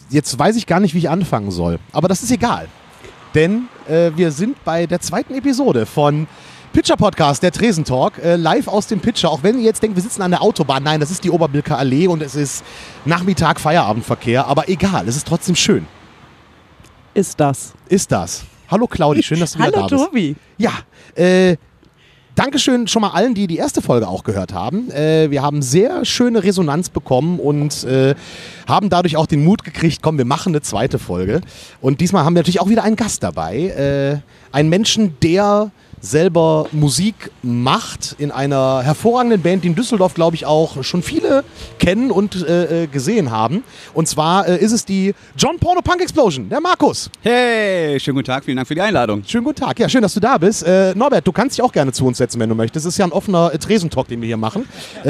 jetzt weiß ich gar nicht, wie ich anfangen soll. Aber das ist egal. Denn wir sind bei der zweiten Episode von Pitcher Podcast, der Tresentalk, live aus dem Pitcher. Auch wenn ihr jetzt denkt, wir sitzen an der Autobahn. Nein, das ist die Oberbilker Allee und es ist Nachmittag Feierabendverkehr. Aber egal, es ist trotzdem schön. Ist das. Hallo Claudi, schön, dass du wieder da bist. Hallo Tobi. Ja, Dankeschön schon mal allen, die die erste Folge auch gehört haben. Wir haben sehr schöne Resonanz bekommen und haben dadurch auch den Mut gekriegt, komm, wir machen eine zweite Folge. Und diesmal haben wir natürlich auch wieder einen Gast dabei. Einen Menschen, der selber Musik macht in einer hervorragenden Band, die in Düsseldorf, glaube ich, auch schon viele kennen und gesehen haben. Und zwar ist es die John Porno Punk Explosion, der Markus. Hey, schönen guten Tag, vielen Dank für die Einladung. Schönen guten Tag, ja, schön, dass du da bist. Norbert, du kannst dich auch gerne zu uns setzen, wenn du möchtest. Das ist ja ein offener Tresentalk, den wir hier machen.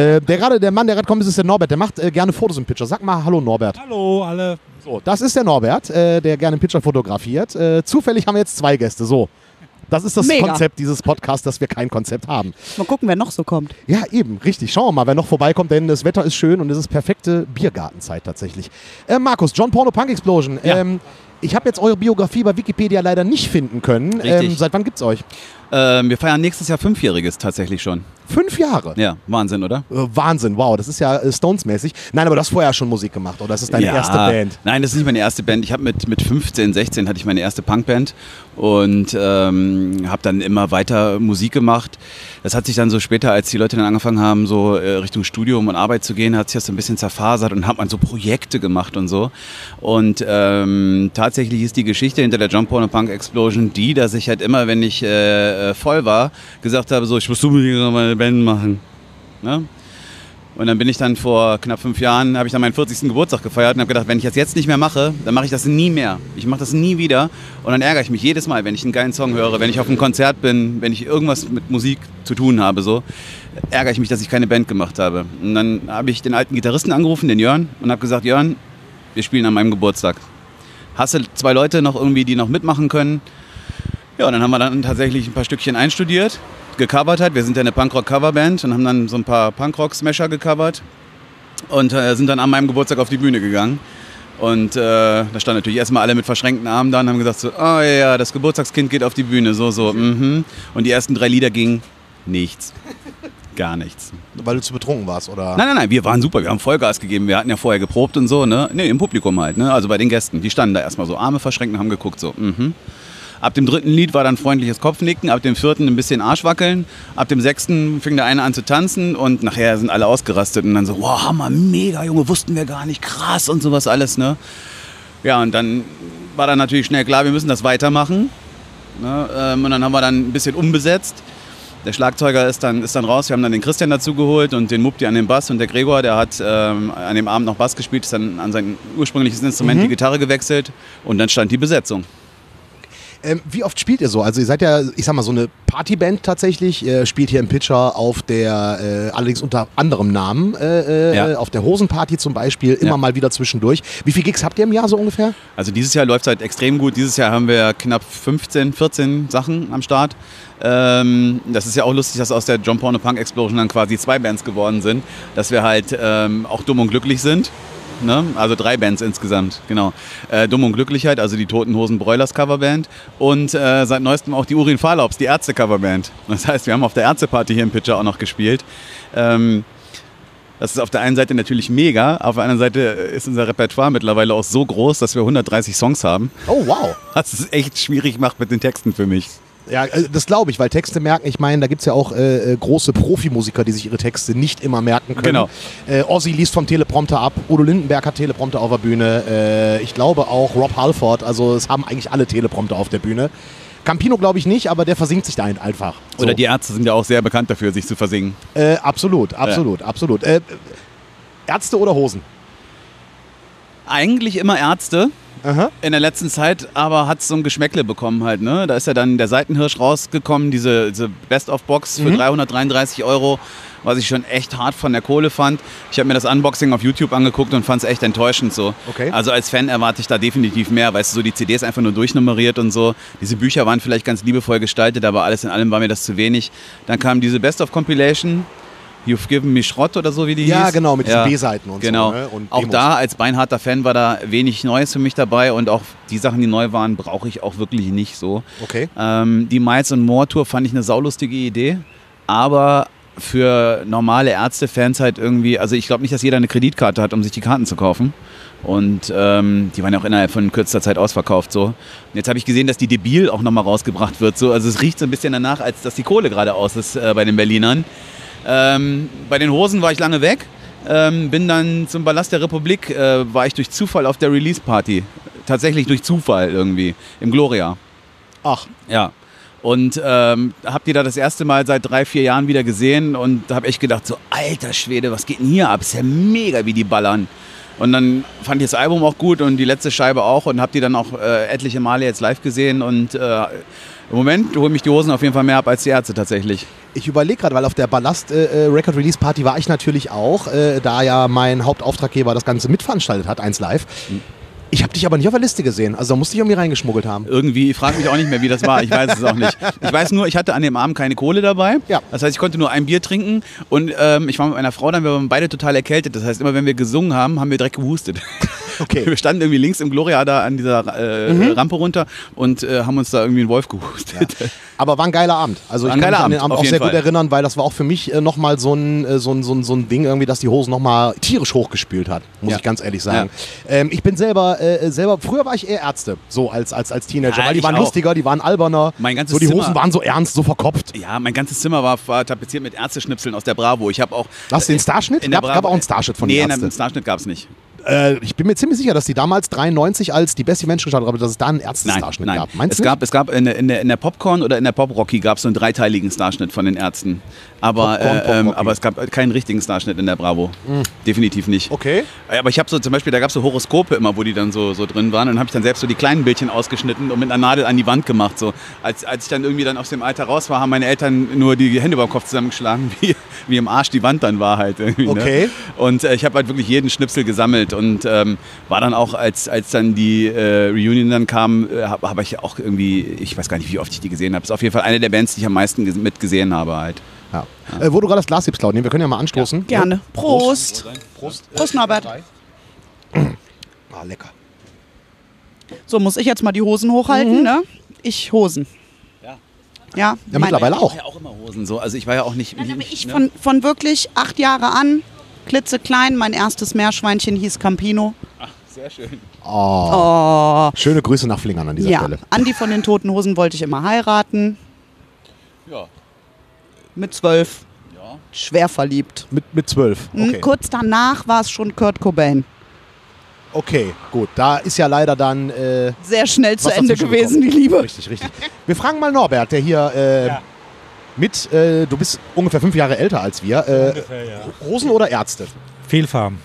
Der Mann, der gerade kommt, ist der Norbert, der macht gerne Fotos im Pitcher. Sag mal Hallo Norbert. Hallo alle. So, das ist der Norbert, der gerne im Pitcher fotografiert. Zufällig haben wir jetzt zwei Gäste, so. Das ist das Konzept dieses Podcasts, dass wir kein Konzept haben. Mal gucken, wer noch so kommt. Ja, eben, richtig. Schauen wir mal, wer noch vorbeikommt, denn das Wetter ist schön und es ist perfekte Biergartenzeit tatsächlich. Markus, John Porno Punk Explosion. Ja. Ich habe jetzt eure Biografie bei Wikipedia leider nicht finden können. Seit wann gibt's euch? Wir feiern nächstes Jahr 5-jähriges tatsächlich schon. 5 Jahre? Ja, Wahnsinn, oder? Wahnsinn, wow, das ist ja Stones-mäßig. Nein, aber du hast vorher schon Musik gemacht, oder? Das ist deine erste Band? Nein, das ist nicht meine erste Band. Ich habe mit 15, 16 hatte ich meine erste Punkband und habe dann immer weiter Musik gemacht. Das hat sich dann so später, als die Leute dann angefangen haben, so Richtung Studium und Arbeit zu gehen, hat sich das so ein bisschen zerfasert und hat man so Projekte gemacht und so. Und tatsächlich ist die Geschichte hinter der John Porno Punk Explosion die, dass ich halt immer, wenn ich voll war, gesagt habe, so, ich muss unbedingt noch mal eine Band machen. Ne? Und dann bin ich dann vor knapp 5 Jahren, habe ich dann meinen 40. Geburtstag gefeiert und habe gedacht, wenn ich das jetzt nicht mehr mache, dann mache ich das nie mehr. Ich mache das nie wieder und dann ärgere ich mich jedes Mal, wenn ich einen geilen Song höre, wenn ich auf einem Konzert bin, wenn ich irgendwas mit Musik zu tun habe, so, ärgere ich mich, dass ich keine Band gemacht habe. Und dann habe ich den alten Gitarristen angerufen, den Jörn, und habe gesagt, Jörn, wir spielen an meinem Geburtstag. Hast du 2 Leute noch irgendwie, die noch mitmachen können? Ja, und dann haben wir dann tatsächlich ein paar Stückchen einstudiert, gecovert hat. Wir sind ja eine Punkrock-Coverband und haben dann so ein paar Punkrock-Smasher gecovert und sind dann an meinem Geburtstag auf die Bühne gegangen. Und da standen natürlich erstmal alle mit verschränkten Armen da und haben gesagt so, oh ja, das Geburtstagskind geht auf die Bühne, so. Und die ersten 3 Lieder gingen nichts. Gar nichts. Weil du zu betrunken warst, oder? Nein, wir waren super, wir haben Vollgas gegeben, wir hatten ja vorher geprobt und so, ne? Nee, im Publikum halt, ne? Also bei den Gästen, die standen da erstmal so, Arme verschränkt und haben geguckt, so, Ab dem 3. Lied war dann freundliches Kopfnicken, ab dem 4. ein bisschen Arschwackeln, ab dem 6. fing der eine an zu tanzen und nachher sind alle ausgerastet und dann so, wow, Hammer, mega, Junge, wussten wir gar nicht, krass und sowas alles, ne? Ja, und dann war dann natürlich schnell klar, wir müssen das weitermachen, ne? Und dann haben wir dann ein bisschen umbesetzt. Der Schlagzeuger ist dann raus, wir haben dann den Christian dazu geholt und den Mupti an den Bass und der Gregor, der hat an dem Abend noch Bass gespielt, ist dann an sein ursprüngliches Instrument, die Gitarre gewechselt und dann stand die Besetzung. Wie oft spielt ihr so? Also ihr seid ja, ich sag mal, so eine Partyband tatsächlich. Ihr spielt hier im Pitcher auf der, allerdings unter anderem Namen, auf der Hosenparty zum Beispiel, immer mal wieder zwischendurch. Wie viele Gigs habt ihr im Jahr so ungefähr? Also dieses Jahr läuft es halt extrem gut. Dieses Jahr haben wir knapp 15, 14 Sachen am Start. Das ist ja auch lustig, dass aus der John Porno Punk Explosion dann quasi 2 Bands geworden sind. Dass wir halt auch dumm und glücklich sind. Ne? Also 3 Bands insgesamt, genau. Dumm und Glücklichkeit, also die Toten Hosen Broilers Coverband und seit neuestem auch die Urin Fahrlaubs, die Ärzte Coverband. Das heißt, wir haben auf der Ärzteparty hier im Pitcher auch noch gespielt. Das ist auf der einen Seite natürlich mega, auf der anderen Seite ist unser Repertoire mittlerweile auch so groß, dass wir 130 Songs haben. Oh wow! Was es echt schwierig macht mit den Texten für mich. Ja, das glaube ich, weil Texte merken, ich meine, da gibt es ja auch große Profimusiker, die sich ihre Texte nicht immer merken können. Genau. Ozzy liest vom Teleprompter ab, Udo Lindenberg hat Teleprompter auf der Bühne, ich glaube auch Rob Halford, also es haben eigentlich alle Teleprompter auf der Bühne. Campino glaube ich nicht, aber der versinkt sich da einfach. So. Oder die Ärzte sind ja auch sehr bekannt dafür, sich zu versingen. Absolut. Ärzte oder Hosen? Eigentlich immer Ärzte. Aha. In der letzten Zeit, aber hat es so ein Geschmäckle bekommen halt, ne? Da ist ja dann der Seitenhirsch rausgekommen, diese Best-of-Box für 333 €, was ich schon echt hart von der Kohle fand. Ich habe mir das Unboxing auf YouTube angeguckt und fand es echt enttäuschend so. Okay. Also als Fan erwarte ich da definitiv mehr, weißt du, so die CDs einfach nur durchnummeriert und so. Diese Bücher waren vielleicht ganz liebevoll gestaltet, aber alles in allem war mir das zu wenig. Dann kam diese Best-of-Compilation. You've Given Me Schrott oder so, wie die hieß. Ja, genau, mit diesen B-Seiten und genau. so. Ne? Und auch Demos. da, als beinharter Fan, war da wenig Neues für mich dabei und auch die Sachen, die neu waren, brauche ich auch wirklich nicht so. Okay. Die Miles and More Tour fand ich eine saulustige Idee, aber für normale Ärzte-Fans halt irgendwie, also ich glaube nicht, dass jeder eine Kreditkarte hat, um sich die Karten zu kaufen. Und die waren ja auch innerhalb von kürzester Zeit ausverkauft. So. Und jetzt habe ich gesehen, dass die Debil auch nochmal rausgebracht wird. So. Also es riecht so ein bisschen danach, als dass die Kohle gerade aus ist bei den Berlinern. Bei den Hosen war ich lange weg. Bin dann zum Palast der Republik, war ich durch Zufall auf der Release-Party. Tatsächlich durch Zufall irgendwie, im Gloria. Ach. Ja. Und hab die da das erste Mal seit 3-4 Jahren wieder gesehen und habe echt gedacht, so alter Schwede, was geht denn hier ab? Ist ja mega, wie die ballern. Und dann fand ich das Album auch gut und die letzte Scheibe auch und habe die dann auch etliche Male jetzt live gesehen und im Moment holen mich die Hosen auf jeden Fall mehr ab als die Ärzte tatsächlich. Ich überlege gerade, weil auf der Ballast Record Release Party war ich natürlich auch, da ja mein Hauptauftraggeber das Ganze mitveranstaltet hat, 1Live. Ich habe dich aber nicht auf der Liste gesehen, also da musste ich irgendwie reingeschmuggelt haben. Irgendwie, ich frage mich auch nicht mehr, wie das war. Ich weiß es auch nicht. Ich weiß nur, ich hatte an dem Abend keine Kohle dabei. Ja. Das heißt, ich konnte nur ein Bier trinken und ich war mit meiner Frau dann, wir waren beide total erkältet. Das heißt, immer wenn wir gesungen haben, haben wir direkt gehustet. Okay. Wir standen irgendwie links im Gloria da an dieser Rampe runter und haben uns da irgendwie einen Wolf gehustet. Ja. Aber war ein geiler Abend. Also ich kann mich an den Abend auch sehr gut erinnern, weil das war auch für mich nochmal so ein Ding irgendwie, dass die Hosen nochmal tierisch hochgespült hat, muss ich ganz ehrlich sagen. Ja. Ich bin selber, früher war ich eher Ärzte, so als Teenager, weil die waren lustiger, die waren alberner, mein ganzes so die Hosen Zimmer waren so ernst, so verkopft. Ja, mein ganzes Zimmer war tapeziert mit Ärzteschnipseln aus der Bravo. Ich habe auch... Hast du den Starschnitt? Gab auch einen Starschnitt von den Ärzten? Nee, einen Starschnitt gab es nicht. Ich bin mir ziemlich sicher, dass die damals 93 als die beste Menschen gestartet haben, dass es da einen Ärzte-Starschnitt gab. Meinst du? Es gab in der Popcorn oder in der Pop-Rocky gab es so einen dreiteiligen Starschnitt von den Ärzten. Aber es gab keinen richtigen Starschnitt in der Bravo. Definitiv nicht. Okay. Aber ich habe so zum Beispiel, da gab es so Horoskope immer, wo die dann so drin waren. Und dann habe ich dann selbst so die kleinen Bildchen ausgeschnitten und mit einer Nadel an die Wand gemacht. So. Als ich dann irgendwie dann aus dem Alter raus war, haben meine Eltern nur die Hände über den Kopf zusammengeschlagen, wie im Arsch die Wand dann war halt irgendwie. Okay. Ne? Und ich habe halt wirklich jeden Schnipsel gesammelt und war dann auch, als dann die Reunion dann kam, habe ich auch irgendwie, ich weiß gar nicht, wie oft ich die gesehen habe. Ist auf jeden Fall eine der Bands, die ich am meisten mitgesehen habe halt. Ja. Wo du gerade das Glas hebst, Claudia, wir können ja mal anstoßen. Ja. Gerne. Prost. Prost, Norbert. Ah, lecker. So, muss ich jetzt mal die Hosen hochhalten, ne? Ich Hosen. Ja, mittlerweile auch. Ich war ja auch immer Hosen so. Also ich war ja auch nicht... Dann habe ich von wirklich 8 Jahre an, klitzeklein, mein erstes Meerschweinchen hieß Campino. Ach, sehr schön. Oh. Schöne Grüße nach Flingern an dieser Stelle. Andi von den Toten Hosen wollte ich immer heiraten. Ja. Mit 12. Ja. Schwer verliebt. Mit 12. Okay. Kurz danach war es schon Kurt Cobain. Okay, gut. Da ist ja leider dann... sehr schnell zu was Ende dazwischen gewesen, gekommen. die Liebe. Richtig. Wir fragen mal Norbert, der hier du bist ungefähr 5 Jahre älter als wir. Ungefähr, ja. Hosen oder Ärzte? Fehlfarben.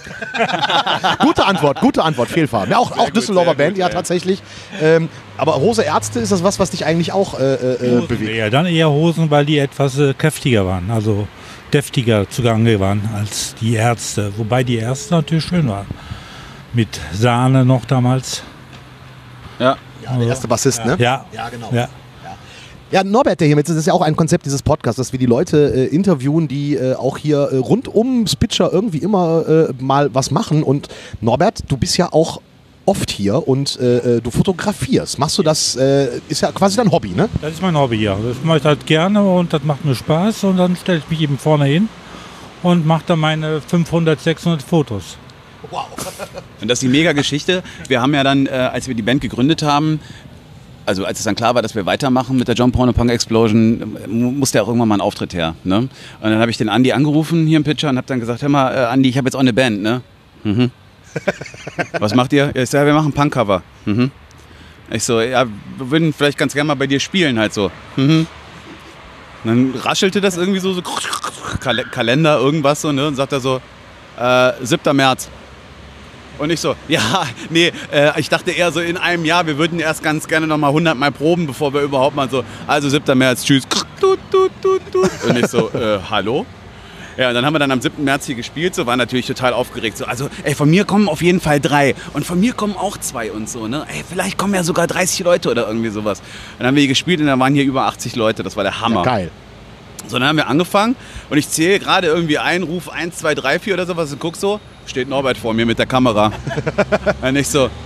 Gute Antwort, Fehlfarben. Ja, auch Düsseldorfer Band, ja tatsächlich. Aber Hose Ärzte, ist das was dich eigentlich auch bewegt? Ja, dann eher Hosen, weil die etwas kräftiger waren, also deftiger zugange waren als die Ärzte. Wobei die Ärzte natürlich schön waren. Mit Sahne noch damals. Ja. Ja, der erste Bassist, ne? Ja, genau. Ja. Ja, Norbert, der hier mit, das ist ja auch ein Konzept dieses Podcasts, dass wir die Leute interviewen, die auch hier rund ums Pitcher irgendwie immer mal was machen. Und Norbert, du bist ja auch oft hier und du fotografierst. Machst du das, ist ja quasi dein Hobby, ne? Das ist mein Hobby, ja. Das mache ich halt gerne und das macht mir Spaß. Und dann stelle ich mich eben vorne hin und mache dann meine 500, 600 Fotos. Wow. Und das ist die Mega-Geschichte. Wir haben ja dann, als wir die Band gegründet haben, also als es dann klar war, dass wir weitermachen mit der John Porno Punk Explosion, musste ja auch irgendwann mal ein Auftritt her. Ne? Und dann habe ich den Andi angerufen hier im Pitcher und habe dann gesagt, hör mal, Andi, ich habe jetzt auch eine Band, ne? Mhm. Was macht ihr? Ich sage, wir machen Punk-Cover. Mhm. Ich so, ja, wir würden vielleicht ganz gerne mal bei dir spielen, halt so. Mhm. Und dann raschelte das irgendwie so Kalender, irgendwas so, ne? Und sagt er so, 7. März. Und ich so, ja, nee, ich dachte eher so in einem Jahr, wir würden erst ganz gerne noch mal 100 Mal proben, bevor wir überhaupt mal so, also 7. März, tschüss. Und ich so, hallo? Ja, und dann haben wir dann am 7. März hier gespielt, so, waren natürlich total aufgeregt, so, also, ey, von mir kommen auf jeden Fall 3 und von mir kommen auch 2 und so, ne, ey, vielleicht kommen ja sogar 30 Leute oder irgendwie sowas. Dann haben wir hier gespielt und dann waren hier über 80 Leute, das war der Hammer. Ja, geil. So, dann haben wir angefangen und ich zähle gerade irgendwie einen Ruf 1, 2, 3, 4 oder sowas und guck so, steht Norbert vor mir mit der Kamera. Und ich so,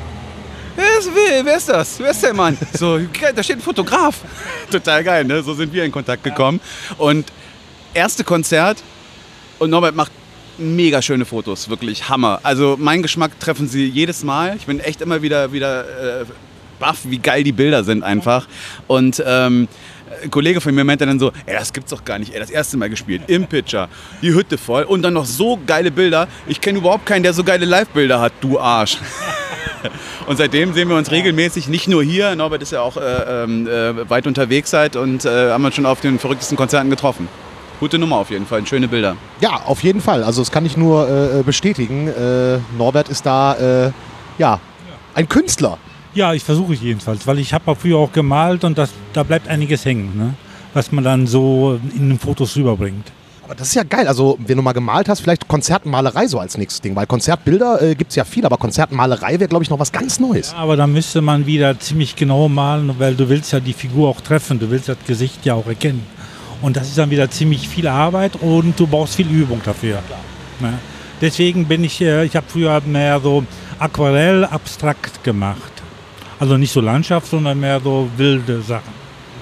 wer ist das? Wer ist der Mann? So, da steht ein Fotograf. Total geil, ne? So sind wir in Kontakt gekommen. Und erste Konzert und Norbert macht mega schöne Fotos, wirklich Hammer. Also meinen Geschmack treffen sie jedes Mal. Ich bin echt immer wieder baff, wie geil die Bilder sind einfach. Und ein Kollege von mir meinte dann so, ey, das gibt's doch gar nicht, ey, das erste Mal gespielt, im Pitcher, die Hütte voll und dann noch so geile Bilder. Ich kenne überhaupt keinen, der so geile Live-Bilder hat, du Arsch. Und seitdem sehen wir uns regelmäßig, nicht nur hier, Norbert ist ja auch weit unterwegs und haben uns schon auf den verrücktesten Konzerten getroffen. Gute Nummer auf jeden Fall, schöne Bilder. Ja, auf jeden Fall. Also das kann ich nur bestätigen. Norbert ist da ein Künstler. Ja, ich versuche es jedenfalls, weil ich habe früher auch gemalt und da bleibt einiges hängen, ne? Was man dann so in den Fotos rüberbringt. Aber das ist ja geil. Also wenn du mal gemalt hast, vielleicht Konzertmalerei so als nächstes Ding. Weil Konzertbilder gibt es ja viel, aber Konzertmalerei wäre, glaube ich, noch was ganz Neues. Ja, aber da müsste man wieder ziemlich genau malen, weil du willst ja die Figur auch treffen, du willst das Gesicht ja auch erkennen. Und das ist dann wieder ziemlich viel Arbeit und du brauchst viel Übung dafür. Ne? Deswegen ich habe früher mehr so Aquarell abstrakt gemacht. Also nicht so Landschaft, sondern mehr so wilde Sachen.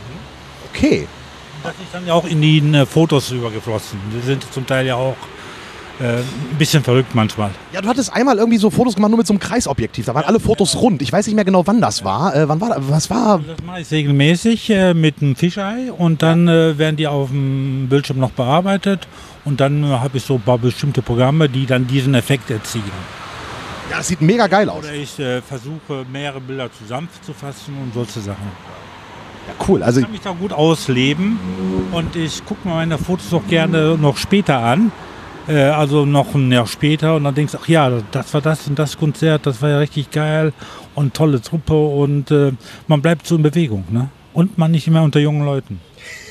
Okay. Das ist dann ja auch in die Fotos rübergeflossen. Die sind zum Teil ja auch ein bisschen verrückt manchmal. Ja, du hattest einmal irgendwie so Fotos gemacht, nur mit so einem Kreisobjektiv. Da waren alle Fotos rund. Ich weiß nicht mehr genau, wann das war. Wann war das? Was war? Das mache ich regelmäßig mit einem Fischei und dann werden die auf dem Bildschirm noch bearbeitet und dann habe ich so ein paar bestimmte Programme, die dann diesen Effekt erzielen. Ja, das sieht mega geil aus. Oder ich versuche, mehrere Bilder zusammenzufassen und solche Sachen. Ja, cool. Also ich kann mich da gut ausleben und ich gucke mir meine Fotos auch gerne noch später an. Also noch ein Jahr später und dann denkst du, ach ja, das war das und das Konzert, das war ja richtig geil und tolle Truppe und man bleibt so in Bewegung, ne? Und man nicht mehr unter jungen Leuten.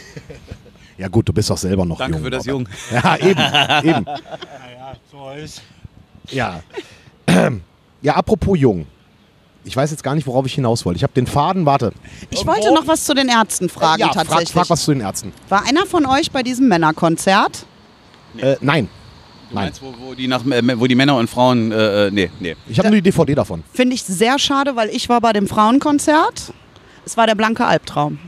Ja gut, du bist doch selber noch Danke jung. Danke für das Jung. Ja, eben. Naja, so ist. Ja. Ja, apropos jung. Ich weiß jetzt gar nicht, worauf ich hinaus wollte. Ich habe den Faden, warte. Ich wollte noch was zu den Ärzten fragen, ja, tatsächlich. Frag was zu den Ärzten. War einer von euch bei diesem Männerkonzert? Nein. Du meinst, wo die Männer und Frauen, nee. Ich habe nur die DVD davon. Finde ich sehr schade, weil ich war bei dem Frauenkonzert. Es war der blanke Albtraum.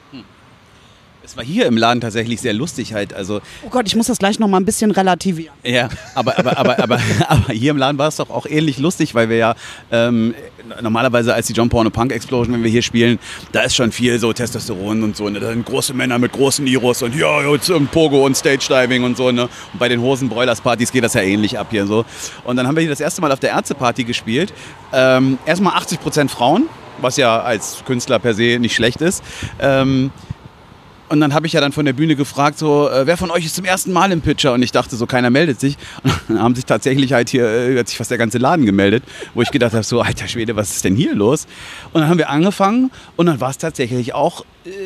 Es war hier im Laden tatsächlich sehr lustig halt, also... Oh Gott, ich muss das gleich noch mal ein bisschen relativieren. Ja, aber hier im Laden war es doch auch ähnlich lustig, weil wir ja normalerweise als die John Porno Punk Explosion, wenn wir hier spielen, da ist schon viel so Testosteron und so, ne? Da sind große Männer mit großen Iros und ja, jetzt Pogo und Stage Diving und so, ne? Und bei den Hosen-Broilers-Partys geht das ja ähnlich ab hier so. Und dann haben wir hier das erste Mal auf der Ärzte-Party gespielt. Erstmal 80% Frauen, was ja als Künstler per se nicht schlecht ist. Und dann habe ich ja dann von der Bühne gefragt, so, wer von euch ist zum ersten Mal im Pitcher? Und ich dachte so, keiner meldet sich. Und dann haben sich tatsächlich halt hier, hat sich fast der ganze Laden gemeldet, wo ich gedacht habe, so, alter Schwede, was ist denn hier los? Und dann haben wir angefangen und dann war es tatsächlich auch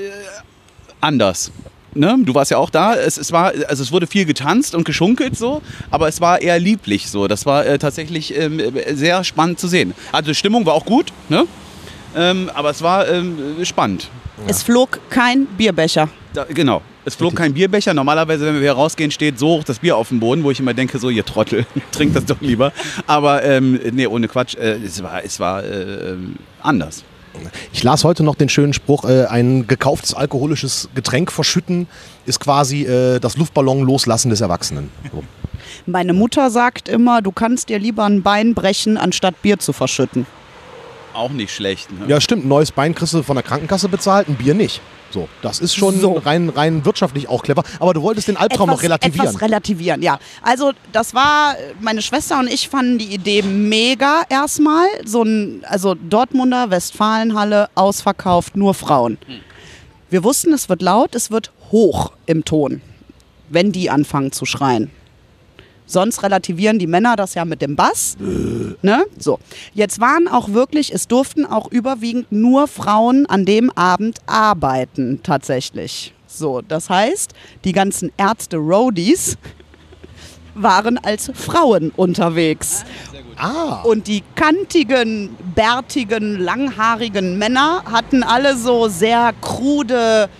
anders. Ne? Du warst ja auch da. Es wurde viel getanzt und geschunkelt so, aber es war eher lieblich so. Das war tatsächlich sehr spannend zu sehen. Also die Stimmung war auch gut, ne? Aber es war spannend. Ja. Es flog kein Bierbecher. Genau, es flog kein Bierbecher. Normalerweise, wenn wir hier rausgehen, steht so hoch das Bier auf dem Boden, wo ich immer denke, so, ihr Trottel, trinkt das doch lieber. Aber nee, ohne Quatsch, es war anders. Ich las heute noch den schönen Spruch, ein gekauftes alkoholisches Getränk verschütten ist quasi das Luftballon loslassen des Erwachsenen. So. Meine Mutter sagt immer, du kannst dir lieber ein Bein brechen, anstatt Bier zu verschütten. Auch nicht schlecht. Ne? Ja, stimmt. Ein neues Bein kriegst du von der Krankenkasse bezahlt, ein Bier nicht. So, das ist schon rein wirtschaftlich auch clever. Aber du wolltest den Albtraum noch relativieren. Etwas relativieren, ja. Also das war, meine Schwester und ich fanden die Idee mega erstmal. Also Dortmunder Westfalenhalle, ausverkauft, nur Frauen. Wir wussten, es wird laut, es wird hoch im Ton, wenn die anfangen zu schreien. Sonst relativieren die Männer das ja mit dem Bass. Ne? So. Jetzt waren auch wirklich, es durften auch überwiegend nur Frauen an dem Abend arbeiten, tatsächlich. So, das heißt, die ganzen Ärzte-Roadies waren als Frauen unterwegs. Und die kantigen, bärtigen, langhaarigen Männer hatten alle so sehr krude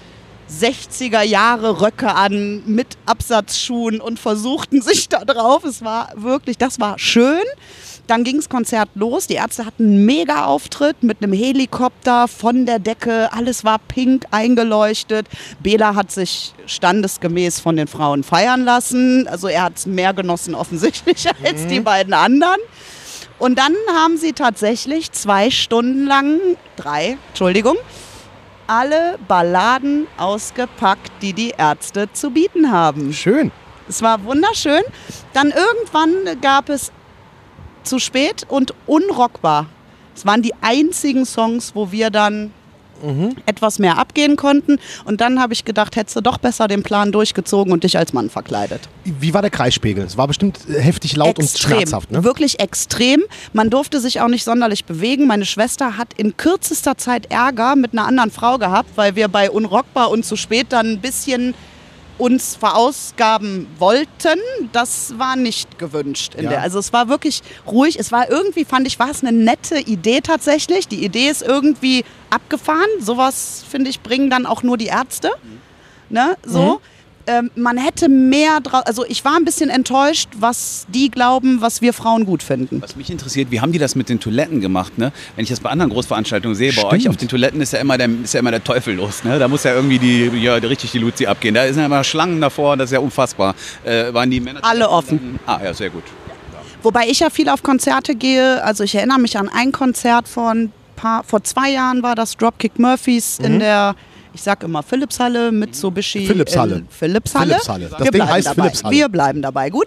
60er Jahre Röcke an mit Absatzschuhen und versuchten sich da drauf. Es war wirklich, das war schön. Dann ging das Konzert los. Die Ärzte hatten einen Mega-Auftritt mit einem Helikopter von der Decke. Alles war pink eingeleuchtet. Bela hat sich standesgemäß von den Frauen feiern lassen. Also er hat es mehr genossen offensichtlich als die beiden anderen. Und dann haben sie tatsächlich 2 Stunden lang, 3, Entschuldigung, alle Balladen ausgepackt, die die Ärzte zu bieten haben. Schön. Es war wunderschön. Dann irgendwann gab es Zu spät und Unrockbar. Es waren die einzigen Songs, wo wir dann etwas mehr abgehen konnten. Und dann habe ich gedacht, hättest du doch besser den Plan durchgezogen und dich als Mann verkleidet. Wie war der Kreispegel? Es war bestimmt heftig laut und schmerzhaft, ne? Wirklich extrem. Man durfte sich auch nicht sonderlich bewegen. Meine Schwester hat in kürzester Zeit Ärger mit einer anderen Frau gehabt, weil wir bei Unrockbar und Zu spät dann ein bisschen uns verausgaben wollten. Das war nicht gewünscht. Also es war wirklich ruhig. Es war irgendwie, fand ich, war es eine nette Idee tatsächlich. Die Idee ist irgendwie abgefahren. Sowas, finde ich, bringen dann auch nur die Ärzte. Ne? So. Man hätte mehr draus. Also ich war ein bisschen enttäuscht, was die glauben, was wir Frauen gut finden. Was mich interessiert, wie haben die das mit den Toiletten gemacht? Ne? Wenn ich das bei anderen Großveranstaltungen sehe, bei euch auf den Toiletten ist ja immer der Teufel los. Ne? Da muss ja irgendwie richtig die Luzi abgehen. Da sind ja immer Schlangen davor, das ist ja unfassbar. Waren die Männer alle offen? Ah ja, sehr gut. Wobei ich ja viel auf Konzerte gehe. Also ich erinnere mich an ein Konzert vor 2 Jahren war das Dropkick Murphys in der, ich sag immer Philips-Halle, Mitsubishi. Philips-Halle. Philips-Halle. Das Ding heißt Philips-Halle. Wir bleiben dabei, gut.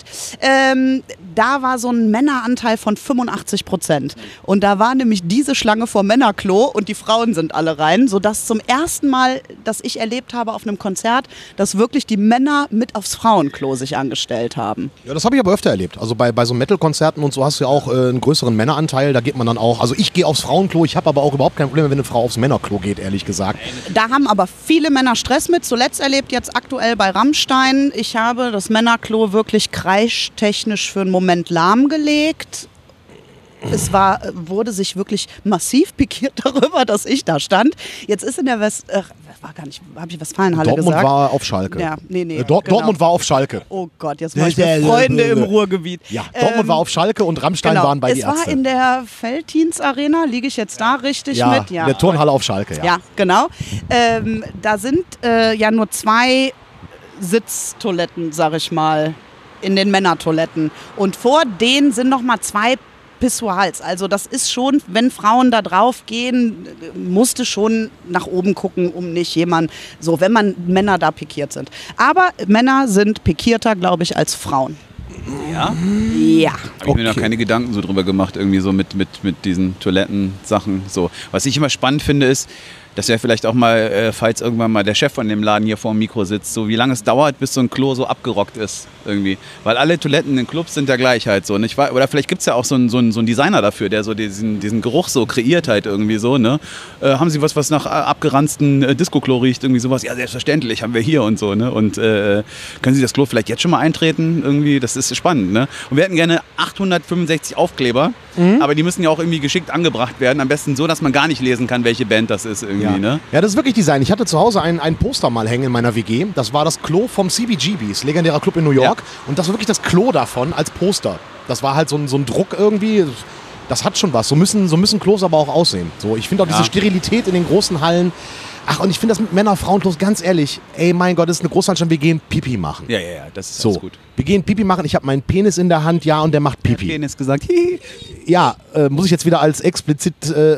Da war so ein Männeranteil von 85%. Und da war nämlich diese Schlange vor Männerklo und die Frauen sind alle rein, sodass zum ersten Mal, dass ich erlebt habe auf einem Konzert, dass wirklich die Männer mit aufs Frauenklo sich angestellt haben. Ja, das habe ich aber öfter erlebt. Also bei so Metal-Konzerten und so hast du ja auch einen größeren Männeranteil. Da geht man dann auch, also ich gehe aufs Frauenklo, ich habe aber auch überhaupt kein Problem, wenn eine Frau aufs Männerklo geht, ehrlich gesagt. Da haben aber viele Männer Stress mit. Zuletzt erlebt jetzt aktuell bei Rammstein. Ich habe das Männerklo wirklich kreischtechnisch für einen Moment lahmgelegt. Es wurde sich wirklich massiv pikiert darüber, dass ich da stand. Jetzt ist in der habe ich Westfalenhalle gesagt? Dortmund war auf Schalke. Ja, nee. Dortmund war auf Schalke. Oh Gott, jetzt war ich mit Freunde im Ruhrgebiet. Ja, Dortmund war auf Schalke und Rammstein waren bei die Ärzte. Es war in der Veltins Arena, liege ich jetzt da richtig mit? Ja, in der Turnhalle auf Schalke, ja. Ja, genau. Da sind ja nur 2 Sitztoiletten, sag ich mal, in den Männertoiletten. Und vor denen sind noch mal 2 Pissoirs. Also das ist schon, wenn Frauen da drauf gehen, musste schon nach oben gucken, um nicht jemand, so wenn Männer da pikiert sind. Aber Männer sind pikierter, glaube ich, als Frauen. Ja? Ja. Habe ich mir noch keine Gedanken so drüber gemacht, irgendwie so mit diesen Toilettensachen. So. Was ich immer spannend finde, ist, das wäre vielleicht auch mal, falls irgendwann mal der Chef von dem Laden hier vor dem Mikro sitzt, so wie lange es dauert, bis so ein Klo so abgerockt ist irgendwie. Weil alle Toiletten in Clubs sind ja gleich halt so. Nicht? Oder vielleicht gibt es ja auch so einen Designer dafür, der so diesen Geruch so kreiert halt irgendwie so. Ne? Haben Sie was nach abgeranzten Disco-Klo riecht? Irgendwie sowas? Ja, selbstverständlich, haben wir hier und so. Ne? Und können Sie das Klo vielleicht jetzt schon mal eintreten? Irgendwie, das ist spannend. Ne? Und wir hätten gerne 865 Aufkleber, aber die müssen ja auch irgendwie geschickt angebracht werden. Am besten so, dass man gar nicht lesen kann, welche Band das ist irgendwie. Ja. Ne? Ja, das ist wirklich Design. Ich hatte zu Hause ein Poster mal hängen in meiner WG. Das war das Klo vom CBGBs, legendärer Club in New York. Ja. Und das war wirklich das Klo davon als Poster. Das war halt so ein Druck irgendwie. Das hat schon was. So müssen Klos aber auch aussehen. So, ich finde auch diese Sterilität in den großen Hallen. Ach, und ich finde das mit Männer-Frauen-Klos ganz ehrlich. Ey, mein Gott, das ist eine Großveranstaltung. Wir gehen Pipi machen. Ja, das ist so alles gut. Wir gehen Pipi machen. Ich habe meinen Penis in der Hand, ja, und der macht Pipi. Penis gesagt. Ja, muss ich jetzt wieder als explizit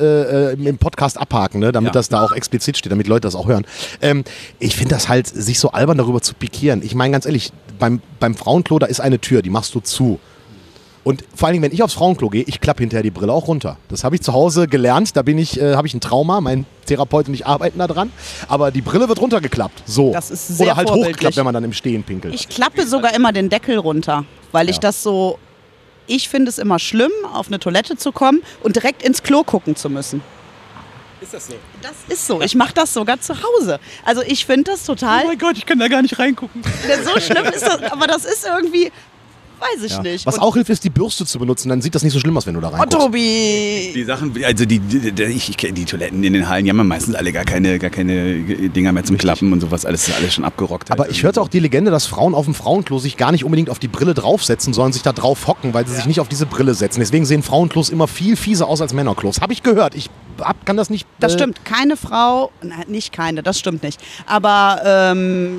im Podcast abhaken, ne? Damit das da auch explizit steht, damit Leute das auch hören. Ich finde das halt, sich so albern darüber zu pikieren. Ich meine ganz ehrlich, beim Frauenklo, da ist eine Tür, die machst du zu. Und vor allen Dingen, wenn ich aufs Frauenklo gehe, ich klappe hinterher die Brille auch runter. Das habe ich zu Hause gelernt, da habe ich ein Trauma, mein Therapeut und ich arbeiten da dran. Aber die Brille wird runtergeklappt, so. Das ist sehr oder halt vorbildlich. hochklappt, wenn man dann im Stehen pinkelt. Ich klappe sogar immer den Deckel runter, weil ich das so, ich finde es immer schlimm, auf eine Toilette zu kommen und direkt ins Klo gucken zu müssen. Ist das so? Das ist so. Ich mache das sogar zu Hause. Also ich finde das total... Oh mein Gott, ich kann da gar nicht reingucken. So schlimm ist das, aber das ist irgendwie... Weiß ich nicht. Was Und- auch hilft, ist die Bürste zu benutzen. Dann sieht das nicht so schlimm aus, wenn du da Oh, reinguckst. Tobi! Die Sachen, also ich kenne die Toiletten in den Hallen, die haben ja meistens alle gar keine Dinger mehr zum Klappen und sowas. Alles schon abgerockt. Aber ich hörte auch die Legende, dass Frauen auf dem Frauenklo sich gar nicht unbedingt auf die Brille draufsetzen, sondern sich da drauf hocken, weil sie sich nicht auf diese Brille setzen. Deswegen sehen Frauenklos immer viel fieser aus als Männerklos. Habe ich gehört. Ich kann das nicht... Das stimmt, keine Frau, nein, nicht keine, das stimmt nicht. Aber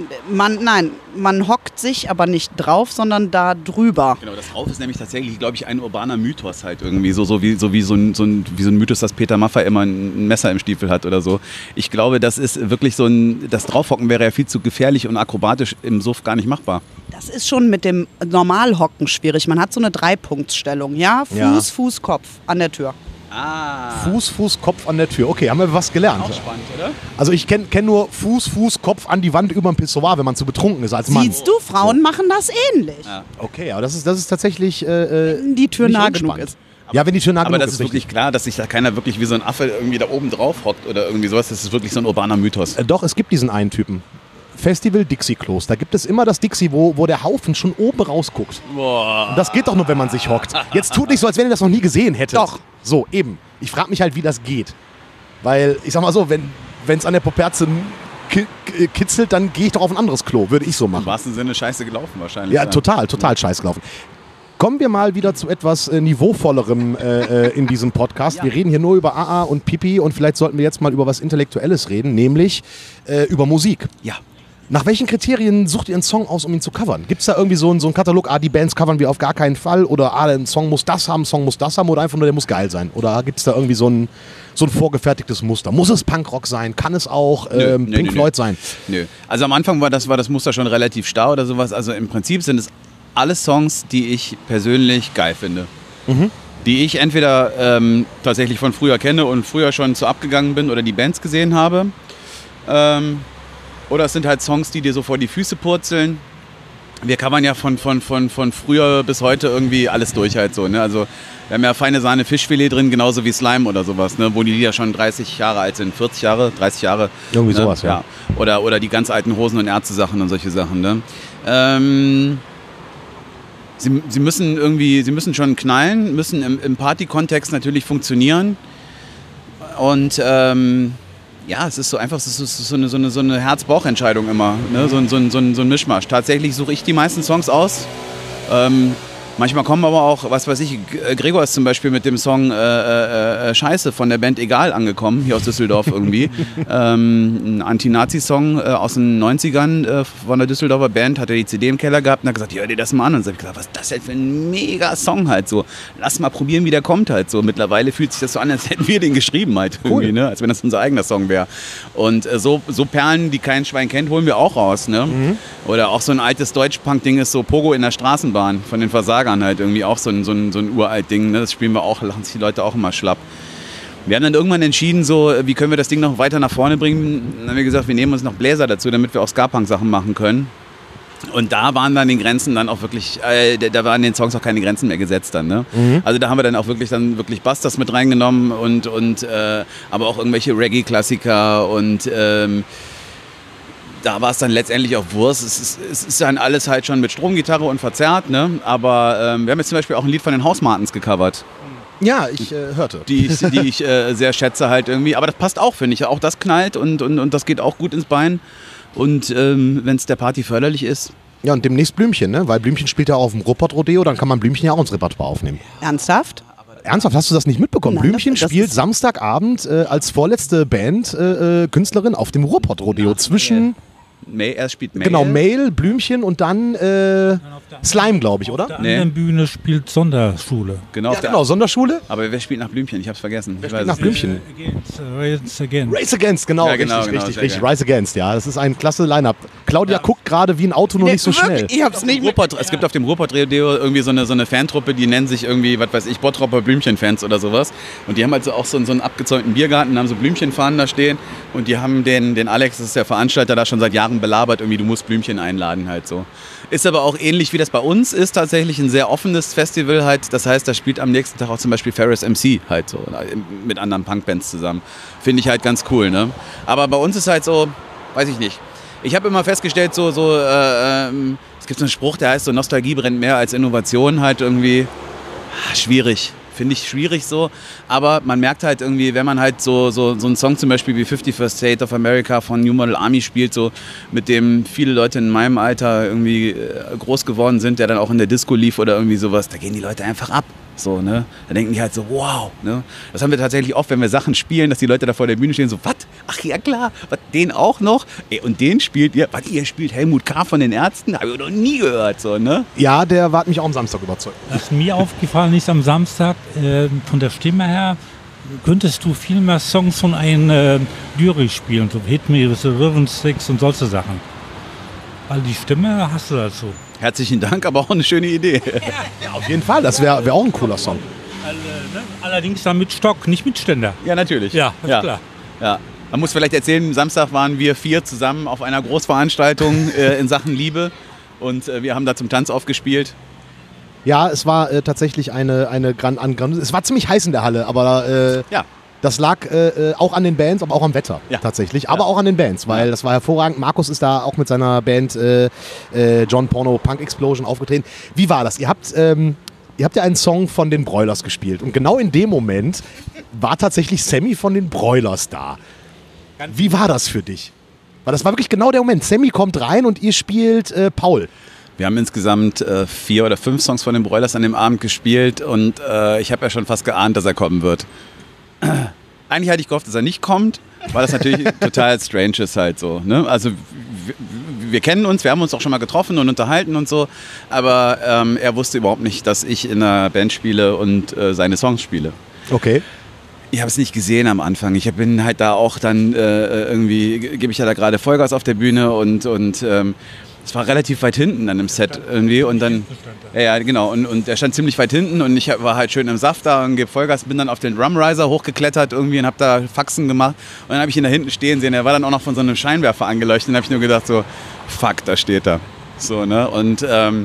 man hockt sich aber nicht drauf, sondern da drüber. Genau, das Drauf ist nämlich tatsächlich, glaube ich, ein urbaner Mythos halt irgendwie. So wie so ein Mythos, dass Peter Maffay immer ein Messer im Stiefel hat oder so. Ich glaube, das ist wirklich das Draufhocken wäre ja viel zu gefährlich und akrobatisch im Suff gar nicht machbar. Das ist schon mit dem Normalhocken schwierig. Man hat so eine Dreipunktstellung, ja? Fuß, Ja. Fuß, Kopf an der Tür. Ah. Fuß, Kopf an der Tür. Okay, haben wir was gelernt. Auch spannend, oder? Also ich kenn nur Fuß, Kopf an die Wand über dem Pissoir, wenn man zu betrunken ist als Mann. Siehst du, Frauen machen das ähnlich. Ja. Okay, aber das ist tatsächlich Die Tür nicht nah unspannend. genug ist. Ja, wenn die Tür nah Aber genug das ist wirklich klar, dass sich da keiner wirklich wie so ein Affe irgendwie da oben drauf hockt oder irgendwie sowas. Das ist wirklich so ein urbaner Mythos. Doch, es gibt diesen einen Typen. Festival Dixie-Klos. Da gibt es immer das Dixie, wo der Haufen schon oben rausguckt. Boah. Und das geht doch nur, wenn man sich hockt. Jetzt tut nicht so, als wenn ihr das noch nie gesehen hättet. Doch. So, eben. Ich frage mich halt, wie das geht. Weil, ich sag mal so, wenn es an der Poperze kitzelt, dann gehe ich doch auf ein anderes Klo. Würde ich so Im machen. wahrsten Sinne scheiße gelaufen wahrscheinlich. Ja, total scheiß gelaufen. Kommen wir mal wieder zu etwas Niveauvollerem in diesem Podcast. Wir reden hier nur über AA und Pipi und vielleicht sollten wir jetzt mal über was Intellektuelles reden, nämlich über Musik. Ja. Nach welchen Kriterien sucht ihr einen Song aus, um ihn zu covern? Gibt es da irgendwie so einen Katalog, die Bands covern wir auf gar keinen Fall oder ein Song muss das haben, oder einfach nur der muss geil sein? Oder gibt es da irgendwie so ein vorgefertigtes Muster? Muss es Punkrock sein? Kann es auch Pink Floyd sein? Nö. Also am Anfang war das Muster schon relativ starr oder sowas. Also im Prinzip sind es alle Songs, die ich persönlich geil finde. Die ich entweder tatsächlich von früher kenne und früher schon zu abgegangen bin oder die Bands gesehen habe. Oder es sind halt Songs, die dir so vor die Füße purzeln. Wir covern ja von früher bis heute irgendwie alles durch halt so. Ne? Also wir haben ja feine Sahne Fischfilet drin, genauso wie Slime oder sowas, ne? Wo die Lieder schon 30 Jahre alt sind, 40 Jahre, 30 Jahre. Irgendwie ne? sowas, ja. Oder die ganz alten Hosen- und Ärzte-Sachen und solche Sachen. Ne? Sie müssen schon knallen, müssen im Party-Kontext natürlich funktionieren. Und ja, es ist so einfach, es ist so eine Herz-Bauch-Entscheidung immer, ne? so ein Mischmasch. Tatsächlich suche ich die meisten Songs aus. Manchmal kommen aber auch, was weiß ich, Gregor ist zum Beispiel mit dem Song Scheiße von der Band Egal angekommen, hier aus Düsseldorf irgendwie. Ein Anti-Nazi-Song aus den 90ern von der Düsseldorfer Band, hat er die CD im Keller gehabt und hat gesagt, hör dir das mal an. Und dann habe ich gesagt, was ist das denn für ein mega Song halt so. Lass mal probieren, wie der kommt halt so. Mittlerweile fühlt sich das so an, als hätten wir den geschrieben halt irgendwie, ne? Als wenn das unser eigener Song wäre. Und so Perlen, die kein Schwein kennt, holen wir auch raus. Ne? Oder auch so ein altes Deutsch-Punk-Ding ist so Pogo in der Straßenbahn von den Versagern halt irgendwie auch so ein uralt Ding. Ne? Das spielen wir auch, lachen sich die Leute auch immer schlapp. Wir haben dann irgendwann entschieden, so, wie können wir das Ding noch weiter nach vorne bringen. Dann haben wir gesagt, wir nehmen uns noch Bläser dazu, damit wir auch Ska-Punk-Sachen machen können. Und da waren dann die Grenzen dann auch wirklich, da waren den Songs auch keine Grenzen mehr gesetzt dann. Ne? Also da haben wir dann auch wirklich Bastas mit reingenommen und aber auch irgendwelche Reggae-Klassiker und da war es dann letztendlich auch Wurst. Es ist dann alles halt schon mit Stromgitarre und verzerrt, ne? Aber wir haben jetzt zum Beispiel auch ein Lied von den Hausmartens gecovert, Ja, ich hörte. die ich sehr schätze halt irgendwie. Aber das passt auch, finde ich. Auch das knallt und das geht auch gut ins Bein. Und wenn es der Party förderlich ist. Ja, und demnächst Blümchen, ne? Weil Blümchen spielt ja auf dem Ruhrpott-Rodeo, dann kann man Blümchen ja auch ins Repertoire aufnehmen. Ernsthaft? Ernsthaft, hast du das nicht mitbekommen? Nein, Blümchen das spielt ist- Samstagabend als vorletzte Band, Künstlerin auf dem Ruhrpott-Rodeo zwischen, Er spielt Mail. genau, Mail, Blümchen und dann Slime, glaube ich, Auf oder? der Nee. anderen Bühne spielt Sonderschule. Genau, Ja, genau, Sonderschule. Aber wer spielt nach Blümchen? Ich hab's vergessen. Ich spielt weiß nach es nicht. Blümchen? Race Again. Race Against, genau, Ja, genau, richtig. sehr Rise Against, ja. Das ist ein klasse Line-Up. Claudia guckt gerade wie ein Auto, nur nicht so schnell. Ich hab's nicht mit. Es gibt auf dem Ruhrpott-Radio irgendwie so eine Fantruppe, die nennen sich irgendwie, was weiß ich, Bottropper Blümchen-Fans oder sowas. Und die haben also auch so einen abgezäunten Biergarten, haben so Blümchenfahnen da stehen. Und die haben den Alex, das ist der Veranstalter, da schon seit Jahren belabert, irgendwie, du musst Blümchen einladen halt so. Ist aber auch ähnlich wie das bei uns ist, tatsächlich ein sehr offenes Festival halt. Das heißt, da spielt am nächsten Tag auch zum Beispiel Ferris MC halt so, mit anderen Punkbands zusammen. Finde ich halt ganz cool, ne? Aber bei uns ist halt so, weiß ich nicht. Ich habe immer festgestellt, es gibt so einen Spruch, der heißt so, Nostalgie brennt mehr als Innovation, halt irgendwie schwierig. Finde ich schwierig so, aber man merkt halt irgendwie, wenn man halt so einen Song zum Beispiel wie 51st State of America von New Model Army spielt, so mit dem viele Leute in meinem Alter irgendwie groß geworden sind, der dann auch in der Disco lief oder irgendwie sowas, da gehen die Leute einfach ab. So, ne? Da denken die halt so, wow. Ne? Das haben wir tatsächlich oft, wenn wir Sachen spielen, dass die Leute da vor der Bühne stehen, so, was? Ach ja klar, was, den auch noch? Und den spielt ihr, was, ihr spielt Helmut K. von den Ärzten? Habe ich noch nie gehört. So, ne? Ja, der hat mich auch am Samstag überzeugt. Was mir aufgefallen ist am Samstag, von der Stimme her, könntest du viel mehr Songs von einem Lyrik spielen, so Hit Me with the Ribbon Sticks und solche Sachen. Weil die Stimme hast du dazu. Herzlichen Dank, aber auch eine schöne Idee. Ja, auf jeden Fall, das wäre auch ein cooler Song. Allerdings dann mit Stock, nicht mit Ständer. Ja, natürlich. Ja, ist klar. Ja. Man muss vielleicht erzählen, Samstag waren wir 4 zusammen auf einer Großveranstaltung in Sachen Liebe und wir haben da zum Tanz aufgespielt. Ja, es war tatsächlich es war ziemlich heiß in der Halle, aber Ja. das lag auch an den Bands, aber auch am Wetter tatsächlich. Aber auch an den Bands, weil das war hervorragend. Markus ist da auch mit seiner Band John Porno Punk Explosion aufgetreten. Wie war das? Ihr habt ja einen Song von den Broilers gespielt und genau in dem Moment war tatsächlich Sammy von den Broilers da. Wie war das für dich? Weil das war wirklich genau der Moment. Sammy kommt rein und ihr spielt Paul. Wir haben insgesamt 4 oder 5 Songs von den Broilers an dem Abend gespielt und ich habe ja schon fast geahnt, dass er kommen wird. Eigentlich hatte ich gehofft, dass er nicht kommt, weil das natürlich total strange ist halt so. Ne? Also wir kennen uns, wir haben uns auch schon mal getroffen und unterhalten und so, aber er wusste überhaupt nicht, dass ich in einer Band spiele und seine Songs spiele. Okay. Ich habe es nicht gesehen am Anfang. Ich bin halt da auch dann irgendwie, gebe ich ja da gerade Vollgas auf der Bühne und es war relativ weit hinten dann im Set irgendwie und dann, ja genau, und er stand ziemlich weit hinten und ich war halt schön im Saft da und gebe Vollgas, bin dann auf den Drumriser hochgeklettert irgendwie und habe da Faxen gemacht und dann habe ich ihn da hinten stehen sehen, er war dann auch noch von so einem Scheinwerfer angeleuchtet und dann habe ich nur gedacht so, fuck, da steht er. So, ne, und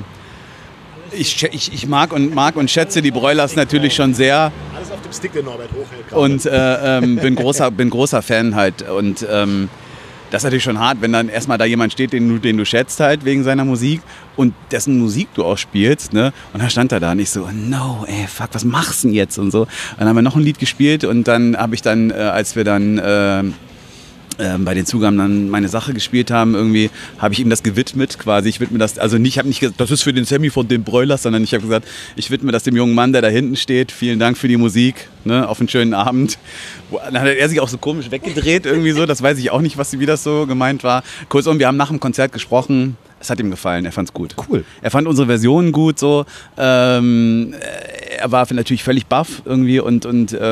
ich mag und schätze die Broilers natürlich schon sehr. Alles auf dem Stick, den Norbert hochhält. Und bin großer Fan halt und das ist natürlich schon hart, wenn dann erstmal da jemand steht, den du schätzt halt wegen seiner Musik und dessen Musik du auch spielst, ne? Und da stand er da und ich so, no, ey, fuck, was machst du denn jetzt und so. Und dann haben wir noch ein Lied gespielt und dann habe ich dann, als wir dann bei den Zugaben dann meine Sache gespielt haben, irgendwie habe ich ihm das gewidmet quasi. Ich widme das, also nicht, habe nicht gesagt, das ist für den Sammy von den Broilers, sondern ich habe gesagt, ich widme das dem jungen Mann, der da hinten steht. Vielen Dank für die Musik, ne, auf einen schönen Abend. Dann hat er sich auch so komisch weggedreht irgendwie so, das weiß ich auch nicht, wie das so gemeint war. Kurzum, wir haben nach dem Konzert gesprochen. Es hat ihm gefallen, er fand's gut. Cool. Er fand unsere Versionen gut so. Er war natürlich völlig baff irgendwie und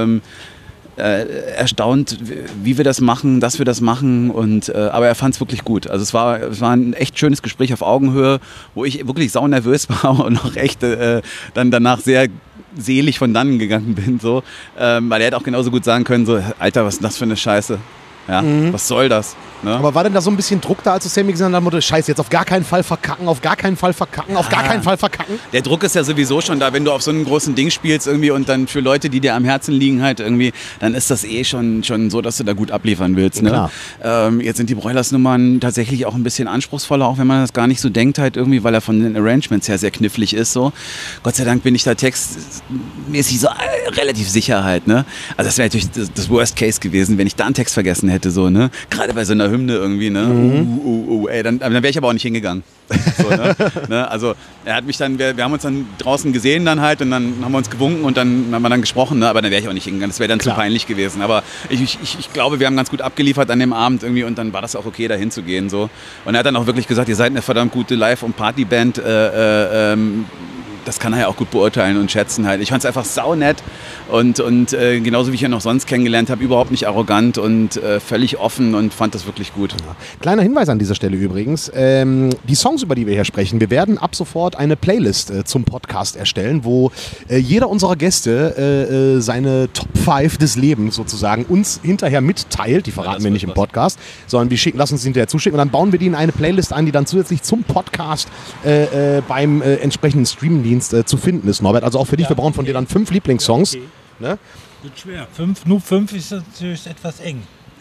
erstaunt, wie wir das machen, dass wir das machen aber er fand es wirklich gut. Also es war ein echt schönes Gespräch auf Augenhöhe, wo ich wirklich saunervös war und auch echt dann danach sehr selig von dannen gegangen bin, so, weil er hätte auch genauso gut sagen können, so, Alter, was ist das für eine Scheiße? Ja, was soll das? Ne? Aber war denn da so ein bisschen Druck da, als du Sammy gesagt hast, Scheiße, jetzt auf gar keinen Fall verkacken, auf gar keinen Fall verkacken, auf gar keinen Fall verkacken? Der Druck ist ja sowieso schon da, wenn du auf so einem großen Ding spielst irgendwie und dann für Leute, die dir am Herzen liegen halt irgendwie, dann ist das schon so, dass du da gut abliefern willst. Ne? Jetzt sind die Broilers-Nummern tatsächlich auch ein bisschen anspruchsvoller, auch wenn man das gar nicht so denkt halt irgendwie, weil er von den Arrangements her sehr knifflig ist. So. Gott sei Dank bin ich da textmäßig so relativ sicher halt. Ne? Also das wäre natürlich das Worst Case gewesen, wenn ich da einen Text vergessen hätte. So, ne? Gerade bei so einer Hymne irgendwie, ne? Ey, dann wäre ich aber auch nicht hingegangen. So, ne? Also er hat mich dann, wir haben uns dann draußen gesehen dann halt und dann haben wir uns gewunken und dann haben wir dann gesprochen, ne? Aber dann wäre ich auch nicht hingegangen, das wäre dann zu peinlich gewesen. Aber ich glaube, wir haben ganz gut abgeliefert an dem Abend irgendwie und dann war das auch okay, da hinzugehen. So. Und er hat dann auch wirklich gesagt, ihr seid eine verdammt gute Live- und Partyband, das kann er ja auch gut beurteilen und schätzen halt. Ich fand es einfach saunett und genauso wie ich ihn auch sonst kennengelernt habe, überhaupt nicht arrogant und völlig offen und fand das wirklich gut. Ja. Kleiner Hinweis an dieser Stelle übrigens, die Songs, über die wir hier sprechen, wir werden ab sofort eine Playlist zum Podcast erstellen, wo jeder unserer Gäste seine Top 5 des Lebens sozusagen uns hinterher mitteilt, die verraten wir nicht im Podcast, sondern wir lassen uns hinterher zuschicken und dann bauen wir die in eine Playlist ein, die dann zusätzlich zum Podcast beim entsprechenden Streaming zu finden ist, Norbert. Also auch für dich, wir brauchen von dir dann 5 Lieblingssongs. Okay. Ne? Wird schwer. Nur 5 ist natürlich etwas eng.